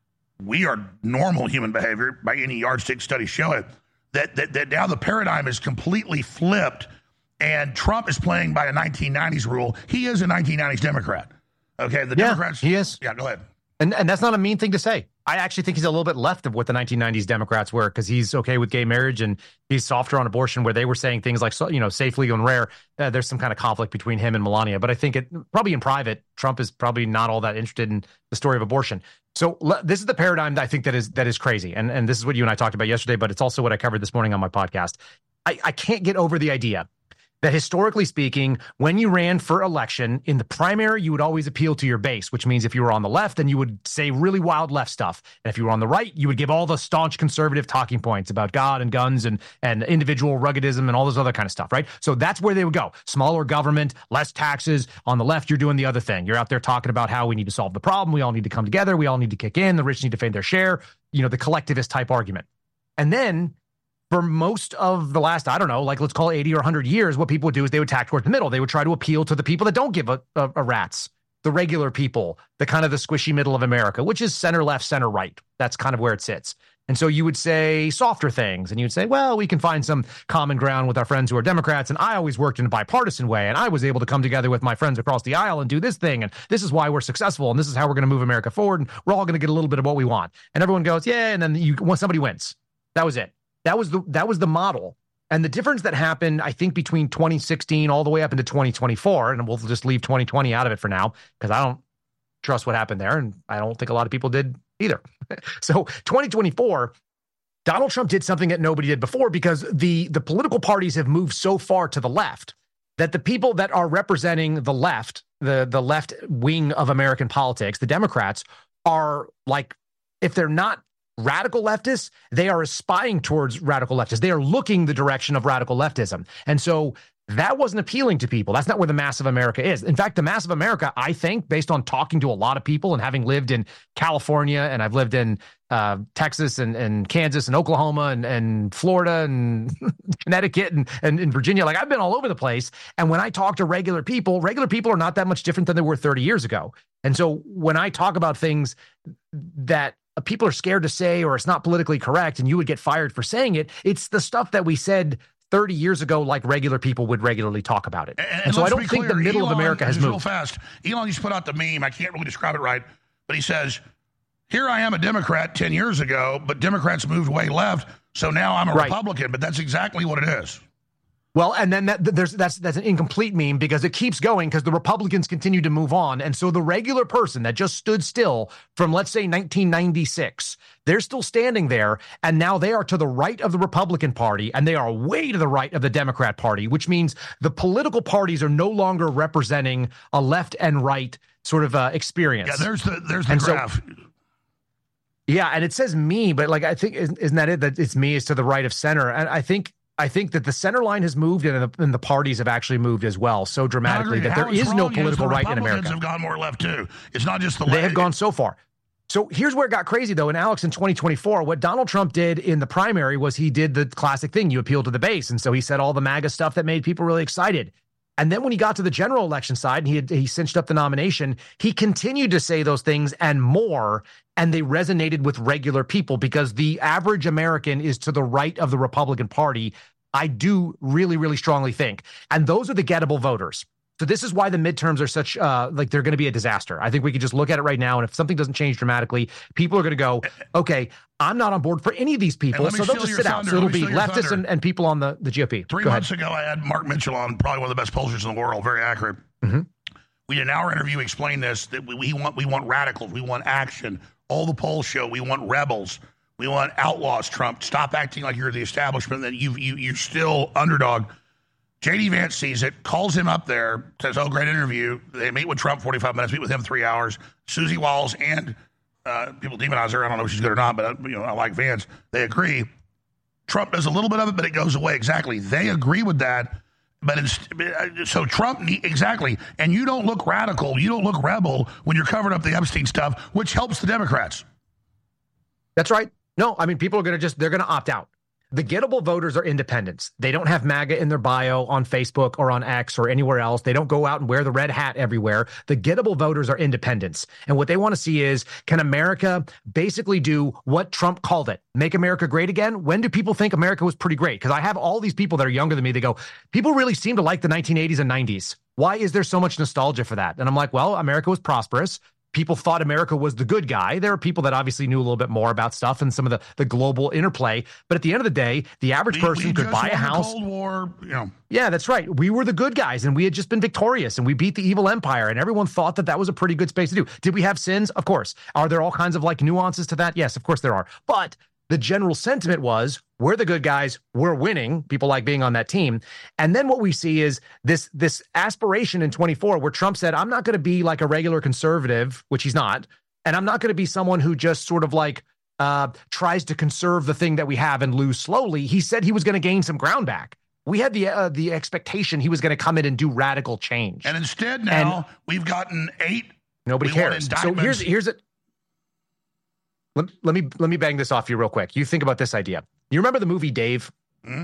We are normal human behavior. By any yardstick studies show it. That now the paradigm is completely flipped, and Trump is playing by a 1990s rule. He is a 1990s Democrat. Okay, the Democrats. He is. Yeah, go ahead. And that's not a mean thing to say. I actually think he's a little bit left of what the 1990s Democrats were, because he's okay with gay marriage and he's softer on abortion, where they were saying things like, safe, legal, and rare. There's some kind of conflict between him and Melania. But I think probably in private, Trump is probably not all that interested in the story of abortion. So this is the paradigm that I think that is crazy. And this is what you and I talked about yesterday, but it's also what I covered this morning on my podcast. I can't get over the idea that historically speaking, when you ran for election in the primary, you would always appeal to your base, which means if you were on the left, then you would say really wild left stuff. And if you were on the right, you would give all the staunch conservative talking points about God and guns and individual ruggedism and all this other kind of stuff, right? So that's where they would go. Smaller government, less taxes. On the left, you're doing the other thing. You're out there talking about how we need to solve the problem. We all need to come together. We all need to kick in. The rich need to pay their share. The collectivist type argument. And then for most of the last, let's call it 80 or 100 years, what people would do is they would tack towards the middle. They would try to appeal to the people that don't give a rat's, the regular people, the kind of the squishy middle of America, which is center left, center right. That's kind of where it sits. And so you would say softer things, and you'd say, well, we can find some common ground with our friends who are Democrats, and I always worked in a bipartisan way, and I was able to come together with my friends across the aisle and do this thing, and this is why we're successful, and this is how we're going to move America forward, and we're all going to get a little bit of what we want. And everyone goes, yeah, and then somebody wins. That was it. That was the model. And the difference that happened, I think, between 2016 all the way up into 2024, and we'll just leave 2020 out of it for now, because I don't trust what happened there, and I don't think a lot of people did either. So 2024, Donald Trump did something that nobody did before, because the political parties have moved so far to the left that the people that are representing the left, the left wing of American politics, the Democrats, are like, if they're not radical leftists, they are aspiring towards radical leftists. They are looking the direction of radical leftism. And so that wasn't appealing to people. That's not where the mass of America is. In fact, the mass of America, I think, based on talking to a lot of people and having lived in California, and I've lived in Texas and Kansas and Oklahoma and Florida and Connecticut and in Virginia, like I've been all over the place. And when I talk to regular people are not that much different than they were 30 years ago. And so when I talk about things that people are scared to say, or it's not politically correct, and you would get fired for saying it, it's the stuff that we said 30 years ago, like regular people would regularly talk about it. And so I don't think the middle of America has moved. Real fast. Elon used to put out the meme. I can't really describe it right, but he says, here I am a Democrat 10 years ago, but Democrats moved way left, so now I'm a Republican. But that's exactly what it is. Well, and then that's an incomplete meme, because it keeps going because the Republicans continue to move on. And so the regular person that just stood still from, let's say, 1996, they're still standing there. And now they are to the right of the Republican Party, and they are way to the right of the Democrat Party, which means the political parties are no longer representing a left and right sort of experience. Yeah, there's the graph. Yeah, and it says me, but like I think, isn't that it? That it's me is to the right of center. And I think that the center line has moved, and the parties have actually moved as well, so dramatically that there is no political right in America. Republicans have gone more left too. It's not just the left. They have gone so far. So here's where it got crazy, though. And Alex, in 2024, what Donald Trump did in the primary was he did the classic thing. You appeal to the base. And so he said all the MAGA stuff that made people really excited. And then when he got to the general election side and he cinched up the nomination, he continued to say those things and more. And they resonated with regular people because the average American is to the right of the Republican Party. I do really, really strongly think. And those are the gettable voters. So this is why the midterms are such, like they're going to be a disaster. I think we could just look at it right now. And if something doesn't change dramatically, people are going to go, okay, I'm not on board for any of these people. So they'll just sit out. So it'll be leftists and people on the GOP. 3 months ago, I had Mark Mitchell on, probably one of the best pollsters in the world, very accurate. Mm-hmm. We did an hour interview explain this, that we want radicals. We want action. All the polls show we want rebels. We want outlaws, Trump. Stop acting like you're the establishment, that you're still underdog. J.D. Vance sees it, calls him up there, says, oh, great interview. They meet with Trump 45 minutes, meet with him 3 hours. Susie Walls and people demonize her. I don't know if she's good or not, but I like Vance. They agree. Trump does a little bit of it, but it goes away. Exactly. They agree with that. But so Trump, exactly. And you don't look radical. You don't look rebel when you're covering up the Epstein stuff, which helps the Democrats. That's right. No, I mean, people are going to they're going to opt out. The gettable voters are independents. They don't have MAGA in their bio on Facebook or on X or anywhere else. They don't go out and wear the red hat everywhere. The gettable voters are independents. And what they want to see is, can America basically do what Trump called it? Make America great again? When do people think America was pretty great? Because I have all these people that are younger than me. They go, people really seem to like the 1980s and 90s. Why is there so much nostalgia for that? And I'm like, well, America was prosperous. People thought America was the good guy. There are people that obviously knew a little bit more about stuff and some of the global interplay. But at the end of the day, the average person could buy a house. Cold War, Yeah, that's right. We were the good guys and we had just been victorious and we beat the evil empire and everyone thought that was a pretty good space to do. Did we have sins? Of course. Are there all kinds of like nuances to that? Yes, of course there are. But the general sentiment was, we're the good guys, we're winning, people like being on that team. And then what we see is this aspiration in 24 where Trump said, I'm not going to be like a regular conservative, which he's not, and I'm not going to be someone who just sort of like tries to conserve the thing that we have and lose slowly. He said he was going to gain some ground back. We had the expectation he was going to come in and do radical change. And instead now we've gotten 8. Nobody cares. So here's it. Let me bang this off you real quick. You think about this idea. You remember the movie Dave? Mm-hmm.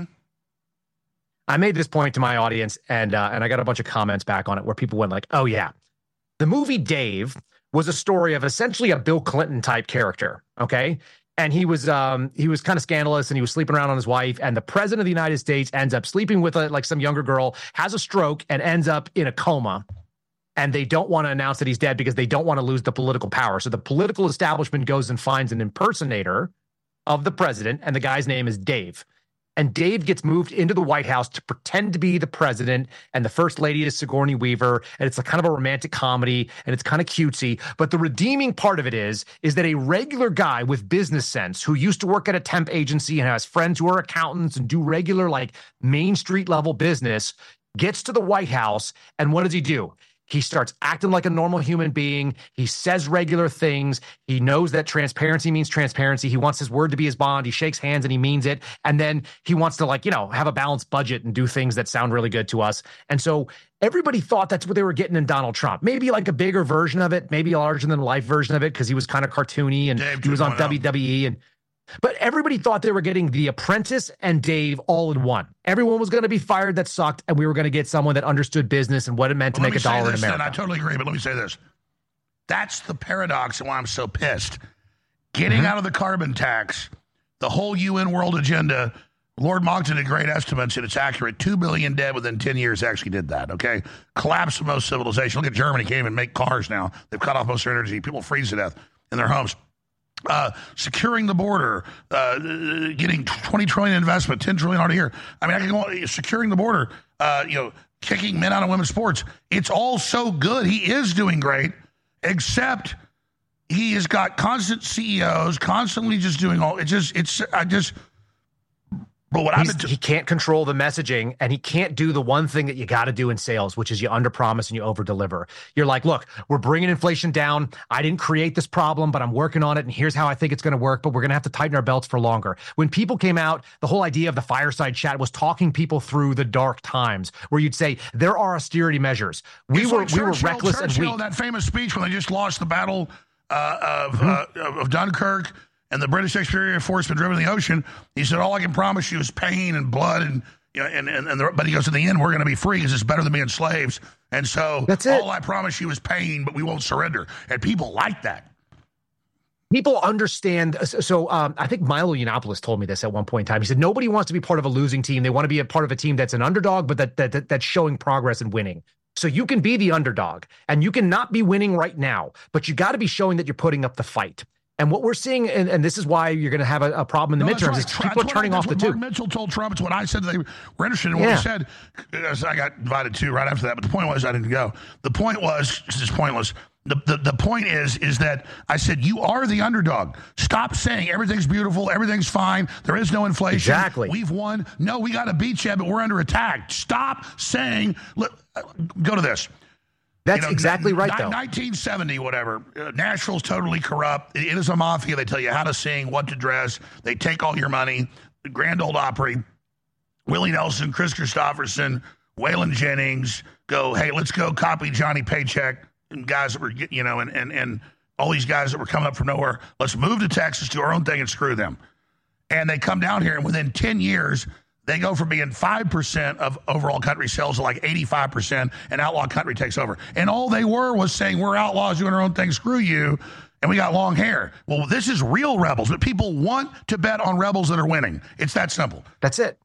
I made this point to my audience, and I got a bunch of comments back on it where people went like, "Oh yeah, the movie Dave was a story of essentially a Bill Clinton type character." Okay, and he was kind of scandalous, and he was sleeping around on his wife, and the president of the United States ends up sleeping with like some younger girl, has a stroke, and ends up in a coma. And they don't want to announce that he's dead because they don't want to lose the political power. So the political establishment goes and finds an impersonator of the president, and the guy's name is Dave. And Dave gets moved into the White House to pretend to be the president, and the first lady is Sigourney Weaver, and it's a kind of a romantic comedy, and it's kind of cutesy. But the redeeming part of it is that a regular guy with business sense who used to work at a temp agency and has friends who are accountants and do regular like Main Street level business gets to the White House, and what does he do? He starts acting like a normal human being. He says regular things. He knows that transparency means transparency. He wants his word to be his bond. He shakes hands and he means it. And then he wants to have a balanced budget and do things that sound really good to us. And so everybody thought that's what they were getting in Donald Trump. Maybe like a bigger version of it, maybe a larger than life version of it, because he was kind of cartoony and he was on WWE. But everybody thought they were getting The Apprentice and Dave all in one. Everyone was going to be fired that sucked, and we were going to get someone that understood business and what it meant to make a dollar in America. And I totally agree, but let me say this. That's the paradox and why I'm so pissed. Getting out of the carbon tax, the whole UN world agenda, Lord Monckton did great estimates, and it's accurate. 2 billion dead within 10 years actually did that, okay? Collapse of most civilization. Look at Germany, can't even make cars now. They've cut off most of their energy. People freeze to death in their homes. Securing the border, getting $20 trillion investment, $10 trillion out of here. I mean, I can go on, securing the border, kicking men out of women's sports. It's all so good. He is doing great, except he has got constant CEOs, constantly just doing all. But what he can't control the messaging, and he can't do the one thing that you got to do in sales, which is you underpromise and you overdeliver. You're like, look, we're bringing inflation down. I didn't create this problem, but I'm working on it, and here's how I think it's going to work, but we're going to have to tighten our belts for longer. When people came out, the whole idea of the fireside chat was talking people through the dark times, where you'd say, there are austerity measures. We were reckless and weak. That famous speech when they just lost the battle of Dunkirk and the British exterior force been driven in the ocean. He said, all I can promise you is pain and blood and but he goes, in the end, we're going to be free because it's better than being slaves. And so all I promise you is pain, but we won't surrender. And people like that. People understand. So I think Milo Yiannopoulos told me this at one point in time. He said, nobody wants to be part of a losing team. They want to be a part of a team that's an underdog, but that's showing progress and winning. So you can be the underdog and you can not be winning right now, but you got to be showing that you're putting up the fight. And what we're seeing, and this is why you're going to have a problem in the midterms, is people are turning off the tube. Mark Mitchell told Trump. It's what I said they were interested in. What he said, I got invited to right after that. But the point was I didn't go. The point was, this is pointless. The point is that I said, you are the underdog. Stop saying everything's beautiful, everything's fine, there is no inflation. Exactly. We've won. No, we got to beat you, but we're under attack. Stop saying, go to this. That's exactly right, though. 1970, whatever. Nashville's totally corrupt. It is a mafia. They tell you how to sing, what to dress. They take all your money. The Grand Ole Opry, Willie Nelson, Chris Christopherson, Waylon Jennings go, hey, let's go copy Johnny Paycheck and guys that were, and all these guys that were coming up from nowhere. Let's move to Texas, do our own thing, and screw them. And they come down here, and within 10 years, they go from being 5% of overall country sales to like 85%, and outlaw country takes over. And all they were was saying, we're outlaws doing our own thing, screw you, and we got long hair. Well, this is real rebels, but people want to bet on rebels that are winning. It's that simple. That's it.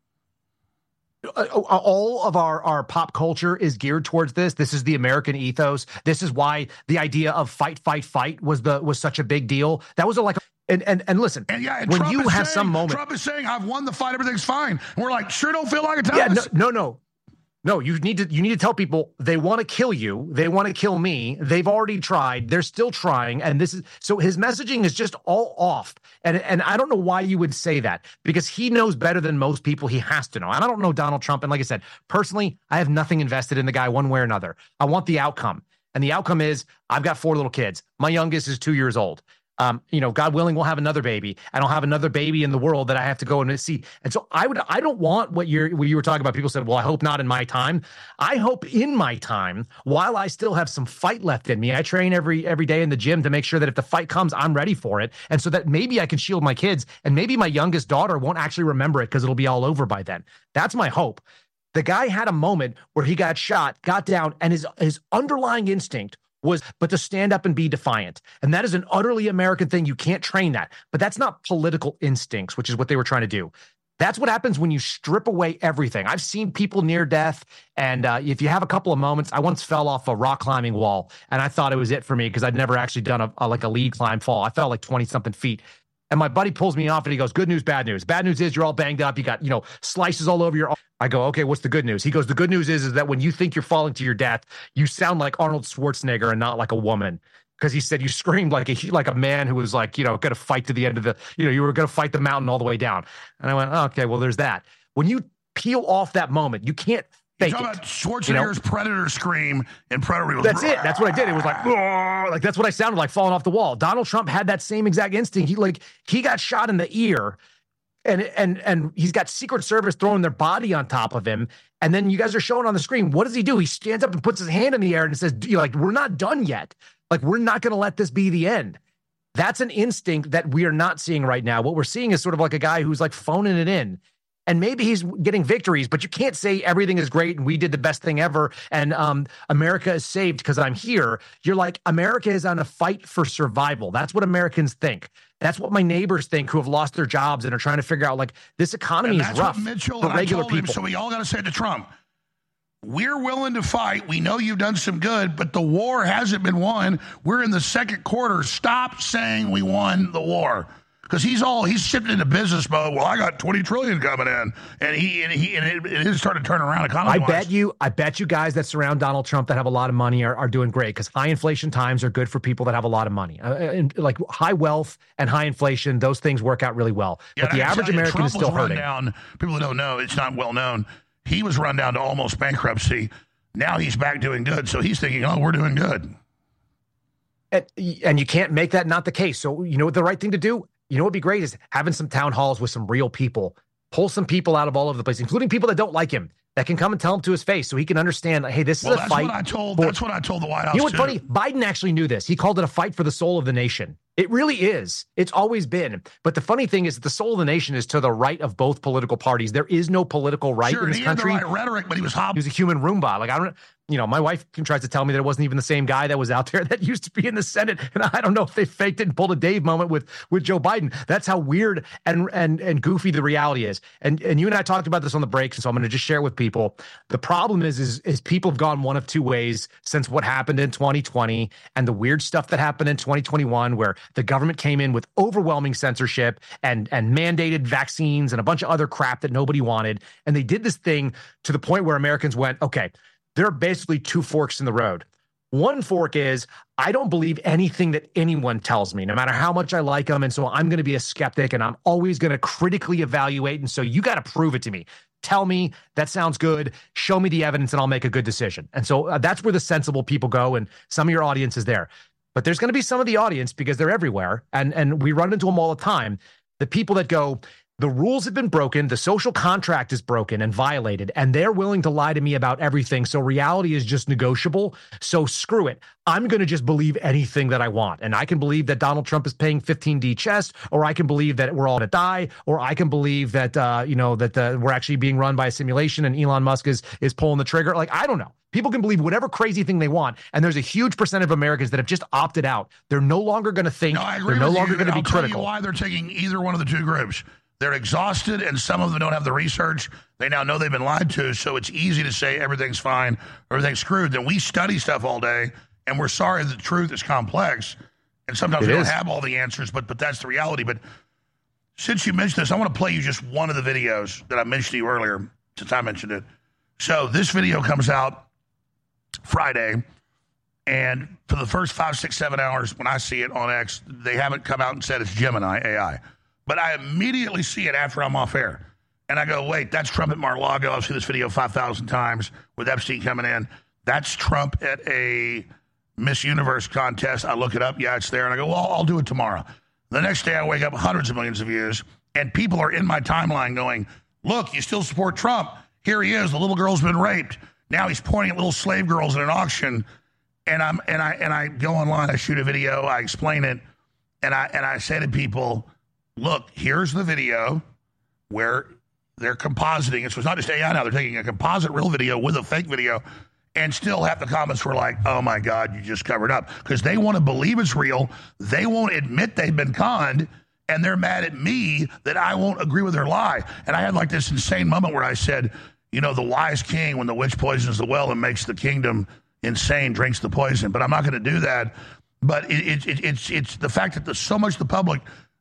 All of our pop culture is geared towards this. This is the American ethos. This is why the idea of fight, fight, fight was such a big deal. That was and listen, and when Trump you have some moment, Trump is saying, I've won the fight, everything's fine. And we're like, sure don't feel like it does. Yeah, no, you need to tell people they want to kill you. They want to kill me. They've already tried. They're still trying. And so his messaging is just all off. And I don't know why you would say that, because he knows better than most people. He has to know. And I don't know Donald Trump. And like I said, personally, I have nothing invested in the guy one way or another. I want the outcome. And the outcome is I've got 4 little kids. My youngest is 2 years old. God willing, we'll have another baby, and I'll have another baby in the world that I have to go and see. And so I don't want what you were talking about. People said, well, I hope not in my time. I hope in my time, while I still have some fight left in me. I train every day in the gym to make sure that if the fight comes, I'm ready for it. And so that maybe I can shield my kids, and maybe my youngest daughter won't actually remember it because it'll be all over by then. That's my hope. The guy had a moment where he got shot, got down, and his underlying instinct was to stand up and be defiant. And that is an utterly American thing. You can't train that. But that's not political instincts, which is what they were trying to do. That's what happens when you strip away everything. I've seen people near death, and if you have a couple of moments, I once fell off a rock climbing wall, and I thought it was it for me because I'd never actually done a lead climb fall. I fell like 20-something feet. And my buddy pulls me off and he goes, good news, bad news. Bad news is you're all banged up. You got, slices all over your arm. I go, okay, what's the good news? He goes, the good news is that when you think you're falling to your death, you sound like Arnold Schwarzenegger and not like a woman. Because he said you screamed like a man who was like, going to fight to the end of the, you were going to fight the mountain all the way down. And I went, oh, okay, well, there's that. When you peel off that moment, you can't fake it. You're talking about Schwarzenegger's Predator scream in Predator. That's it. That's what I did. It was like that's what I sounded like, falling off the wall. Donald Trump had that same exact instinct. He got shot in the ear, and he's got Secret Service throwing their body on top of him. And then you guys are showing on the screen. What does he do? He stands up and puts his hand in the air and says, we're not done yet. We're not going to let this be the end. That's an instinct that we are not seeing right now. What we're seeing is sort of like a guy who's like phoning it in. And maybe he's getting victories, but you can't say everything is great and we did the best thing ever and America is saved because I'm here. You're like, America is on a fight for survival. That's what Americans think. That's what my neighbors think who have lost their jobs and are trying to figure out, this economy is rough for regular people. So we all got to say to Trump, we're willing to fight. We know you've done some good, but the war hasn't been won. We're in the second quarter. Stop saying we won the war. Because he's shifted into business mode. Well, I got $20 trillion coming in, and it has started turning around economy-wise. I bet you guys that surround Donald Trump that have a lot of money are doing great because high inflation times are good for people that have a lot of money. Like high wealth and high inflation, those things work out really well. Yeah, but the average American Trump is still hurting. Down, people who don't know, it's not well known. He was run down to almost bankruptcy. Now he's back doing good, so he's thinking, oh, we're doing good. And you can't make that not the case. So you know what the right thing to do? You know what would be great is having some town halls with some real people pull some people out of all over the place, including people that don't like him, that can come and tell him to his face so he can understand, like, hey, this is a fight. That's what I told the White House. You know what's funny? Biden actually knew this. He called it a fight for the soul of the nation. It really is. It's always been. But the funny thing is that the soul of the nation is to the right of both political parties. There is no political right in this country. He had the right rhetoric, but he was He was a human Roomba. Like, I don't, my wife tries to tell me that it wasn't even the same guy that was out there that used to be in the Senate. And I don't know if they faked it and pulled a Dave moment with Joe Biden. That's how weird and goofy the reality is. And you and I talked about this on the break, so I'm going to just share it with people. The problem is people have gone one of two ways since what happened in 2020 and the weird stuff that happened in 2021, where the government came in with overwhelming censorship and mandated vaccines and a bunch of other crap that nobody wanted. And they did this thing to the point where Americans went, okay, there are basically two forks in the road. One fork is, I don't believe anything that anyone tells me, no matter how much I like them. And so I'm going to be a skeptic and I'm always going to critically evaluate. And so you got to prove it to me. Tell me that sounds good. Show me the evidence and I'll make a good decision. And so that's where the sensible people go. And some of your audience is there. But there's going to be some of the audience, because they're everywhere, and we run into them all the time, the people that go, the rules have been broken, the social contract is broken and violated, and they're willing to lie to me about everything, so reality is just negotiable, so screw it. I'm going to just believe anything that I want, and I can believe that Donald Trump is paying 15D chess, or I can believe that we're all going to die, or I can believe that, we're actually being run by a simulation and Elon Musk is pulling the trigger. Like, I don't know. People can believe whatever crazy thing they want, and there's a huge percent of Americans that have just opted out. They're no longer going to think. No, I agree. They're no longer going to be critical. I'll tell you critical. why they're taking either one of the two groups. They're exhausted, and some of them don't have the research. They now know they've been lied to, so it's easy to say everything's fine, everything's screwed. Then we study stuff all day, and we're sorry that the truth is complex, and sometimes we don't have all the answers, but that's the reality. But since you mentioned this, I want to play you just one of the videos that I mentioned to you earlier, since I mentioned it. So this video comes out Friday, and for the first 5, 6, 7 hours when I see it on X, they haven't come out and said it's Gemini AI. But I immediately see it after I'm off air. And I go, wait, that's Trump at Mar-a-Lago. I've seen this video 5,000 times with Epstein coming in. That's Trump at a Miss Universe contest. I look it up. Yeah, it's there. And I go, well, I'll do it tomorrow. The next day I wake up, hundreds of millions of views. And people are in my timeline going, look, you still support Trump. Here he is. The little girl's been raped. Now he's pointing at little slave girls at an auction. And I go online. I shoot a video. I explain it. And I say to people, look, here's the video where they're compositing it. So it's not just AI now. They're taking a composite real video with a fake video, and still half the comments were like, oh, my God, you just covered up. Because they want to believe it's real. They won't admit they've been conned, and they're mad at me that I won't agree with their lie. And I had like this insane moment where I said, the wise king, when the witch poisons the well and makes the kingdom insane, drinks the poison. But I'm not going to do that. But it's the fact that so much of the public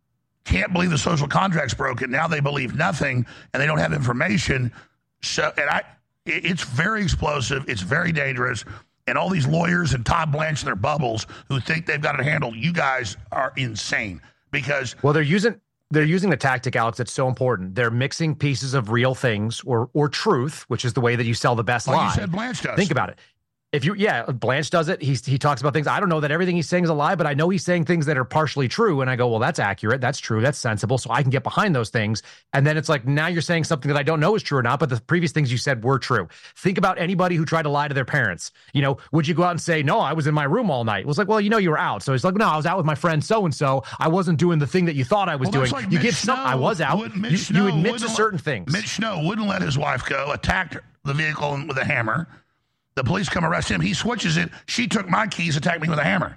can't believe the social contract's broken. Now they believe nothing, and they don't have information. So, it's very explosive. It's very dangerous. And all these lawyers and Todd Blanche in their bubbles who think they've got it handled, you guys are insane. Because they're using a tactic, Alex, that's so important. They're mixing pieces of real things or truth, which is the way that you sell the best lie. You said Blanche does. Think about it. Blanche does it. He talks about things. I don't know that everything he's saying is a lie, but I know he's saying things that are partially true. And I go, well, that's accurate. That's true. That's sensible. So I can get behind those things. And then it's like, now you're saying something that I don't know is true or not, but the previous things you said were true. Think about anybody who tried to lie to their parents. Would you go out and say, no, I was in my room all night? It was like, well, you were out. So he's like, no, I was out with my friend so-and-so. I wasn't doing the thing that you thought I was doing. Like you give some, I was out. You admit to certain things. Mitch Snow wouldn't let his wife go, attacked the vehicle with a hammer. The police come arrest him. He switches it. She took my keys, attacked me with a hammer.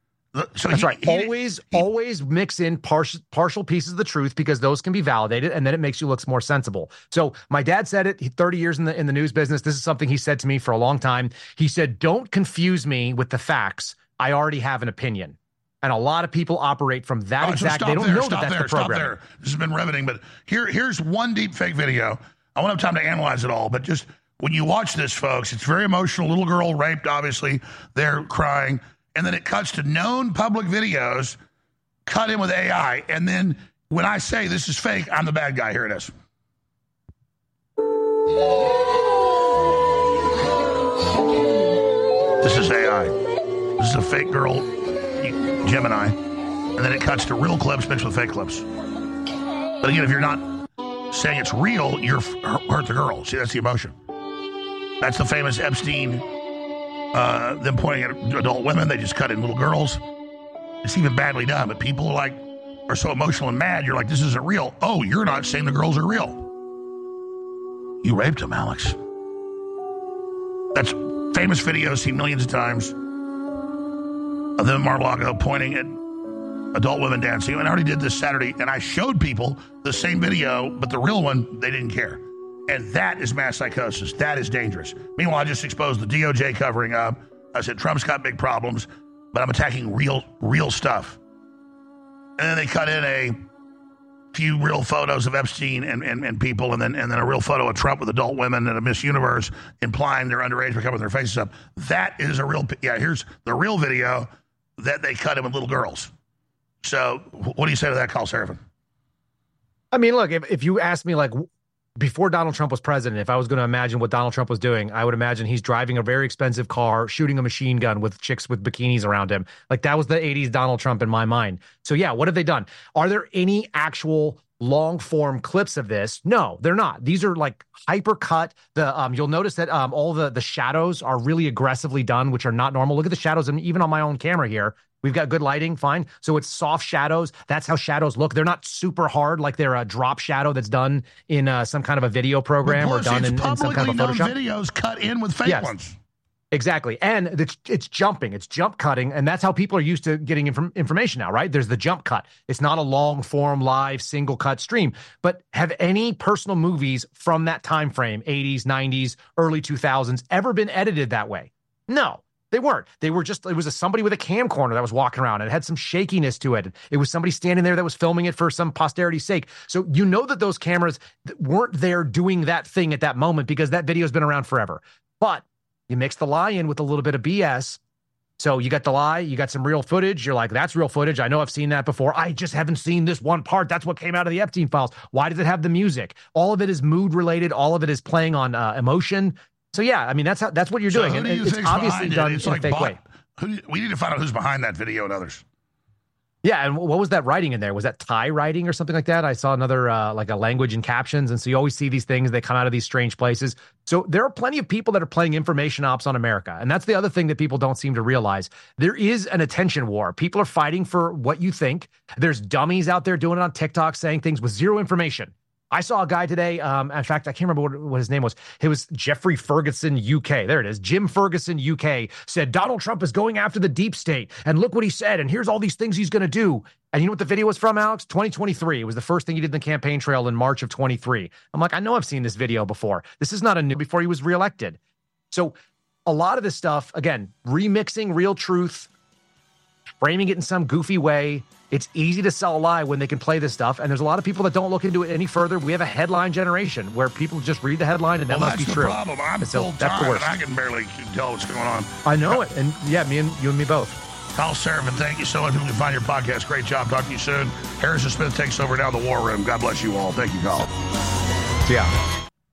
So that's right. Always mix in partial pieces of the truth, because those can be validated, and then it makes you look more sensible. So my dad said it. 30 years in the news business. This is something he said to me for a long time. He said, "Don't confuse me with the facts. I already have an opinion." And a lot of people operate from that exact. They don't know that that's the program. Stop there. This has been riveting, but here's one deep fake video. I won't have time to analyze it all, but just. When you watch this, folks, it's very emotional. Little girl raped, obviously. They're crying. And then it cuts to known public videos, cut in with AI. And then when I say this is fake, I'm the bad guy. Here it is. This is AI. This is a fake girl, Gemini. And then it cuts to real clips mixed with fake clips. But again, if you're not saying it's real, you're hurt the girl. See, that's the emotion. That's the famous Epstein, them pointing at adult women. They just cut in little girls. It's even badly done, but people are so emotional and mad. You're like, this isn't real. Oh, you're not saying the girls are real. You raped them, Alex. That's famous videos seen millions of times of them in Mar-a-Lago pointing at adult women dancing. And I already did this Saturday, and I showed people the same video, but the real one, they didn't care. And that is mass psychosis. That is dangerous. Meanwhile, I just exposed the DOJ covering up. I said, Trump's got big problems, but I'm attacking real stuff. And then they cut in a few real photos of Epstein and people, and then a real photo of Trump with adult women and a Miss Universe implying they're underage for covering their faces up. That is a real, here's the real video that they cut in with little girls. So what do you say to that, Carl Seraphin? I mean, look, if you ask me, before Donald Trump was president, if I was going to imagine what Donald Trump was doing, I would imagine he's driving a very expensive car, shooting a machine gun with chicks with bikinis around him. That was the 80s Donald Trump in my mind. So yeah, what have they done? Are there any actual long form clips of this? No, they're not. These are hyper cut. You'll notice that all the shadows are really aggressively done, which are not normal. Look at the shadows, and even on my own camera here, we've got good lighting, fine. So it's soft shadows. That's how shadows look. They're not super hard like they're a drop shadow that's done in some kind of a video program or done in some kind of a Photoshop. Videos cut in with fake ones. Exactly. And it's jumping. It's jump cutting. And that's how people are used to getting information now, right? There's the jump cut. It's not a long form, live, single cut stream. But have any personal movies from that time frame, 80s, 90s, early 2000s, ever been edited that way? No. They weren't. They were just, it was somebody with a camcorder that was walking around, and it had some shakiness to it. It was somebody standing there that was filming it for some posterity's sake. So you know that those cameras weren't there doing that thing at that moment because that video's been around forever. But you mix the lie in with a little bit of BS. So you got the lie, you got some real footage. You're like, that's real footage. I know I've seen that before. I just haven't seen this one part. That's what came out of the Epstein files. Why does it have the music? All of it is mood related. All of it is playing on emotion. So yeah, I mean, that's what you're doing. So and it's obviously done in a fake way. We need to find out who's behind that video and others. Yeah, and what was that writing in there? Was that Thai writing or something like that? I saw another a language in captions, and so you always see these things. They come out of these strange places. So there are plenty of people that are playing information ops on America, and that's the other thing that people don't seem to realize. There is an attention war. People are fighting for what you think. There's dummies out there doing it on TikTok, saying things with zero information. I saw a guy today, in fact, I can't remember what his name was. It was Jeffrey Ferguson, UK. There it is. Jim Ferguson, UK, said Donald Trump is going after the deep state. And look what he said. And here's all these things he's going to do. And you know what the video was from, Alex? 2023. It was the first thing he did in the campaign trail in March of 23. I'm like, I know I've seen this video before. This is not a new, before he was reelected. So a lot of this stuff, again, remixing real truth, framing it in some goofy way. It's easy to sell a lie when they can play this stuff, and there's a lot of people that don't look into it any further. We have a headline generation where people just read the headline and that must be true. That's the problem. I'm full time, and I can barely tell what's going on. I know it, and yeah, you and me both. Carl Seraphin, thank you so much. People can find your podcast. Great job. Talk to you soon. Harrison Smith takes over now the War Room. God bless you all. Thank you, Carl. Yeah.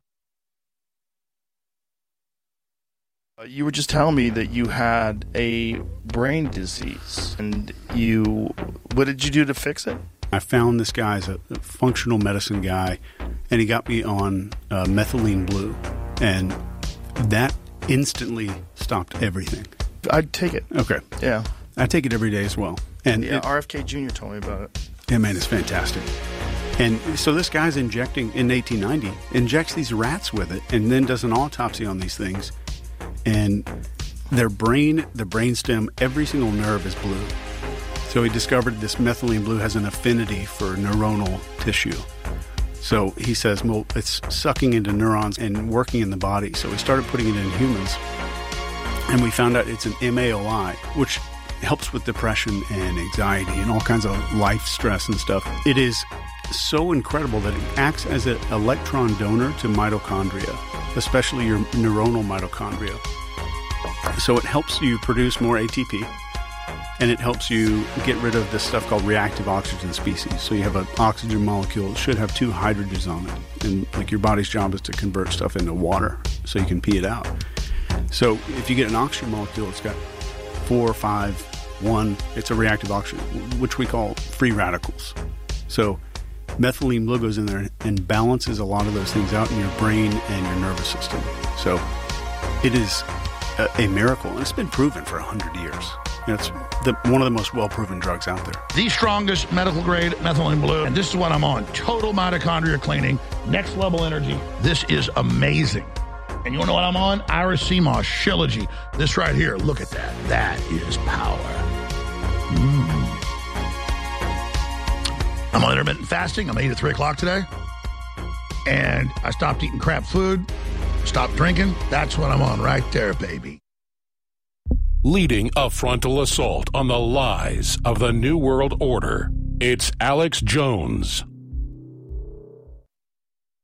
You were just telling me that you had a brain disease, and what did you do to fix it? I found this guy as a functional medicine guy, and he got me on methylene blue, and that instantly stopped everything. I'd take it. Okay. Yeah. I take it every day as well. And yeah, RFK Jr. told me about it. Yeah, man, it's fantastic. And so this guy's injecting, in 1890, injects these rats with it, and then does an autopsy on these things. And their brain, the brainstem, every single nerve is blue. So he discovered this methylene blue has an affinity for neuronal tissue. So he says, well, it's sucking into neurons and working in the body. So we started putting it in humans. And we found out it's an MAOI, which helps with depression and anxiety and all kinds of life stress and stuff. It is so incredible that it acts as an electron donor to mitochondria, especially your neuronal mitochondria. So it helps you produce more ATP, and it helps you get rid of this stuff called reactive oxygen species. So you have an oxygen molecule that should have two hydrogens on it, and your body's job is to convert stuff into water so you can pee it out. So if you get an oxygen molecule, it's got 4, 5, 1, it's a reactive oxygen, which we call free radicals. So Methylene blue goes in there and balances a lot of those things out in your brain and your nervous system. So it is a miracle, and it's been proven for 100 years. It's one of the most well-proven drugs out there. The strongest medical-grade methylene blue, and this is what I'm on. Total mitochondria cleaning, next-level energy. This is amazing. And you want to know what I'm on? Iris CMOS, Shilajit. This right here, look at that. That is power. I'm on intermittent fasting. I'm 8 at 3 o'clock today. And I stopped eating crap food, stopped drinking. That's what I'm on right there, baby. Leading a frontal assault on the lies of the New World Order, it's Alex Jones.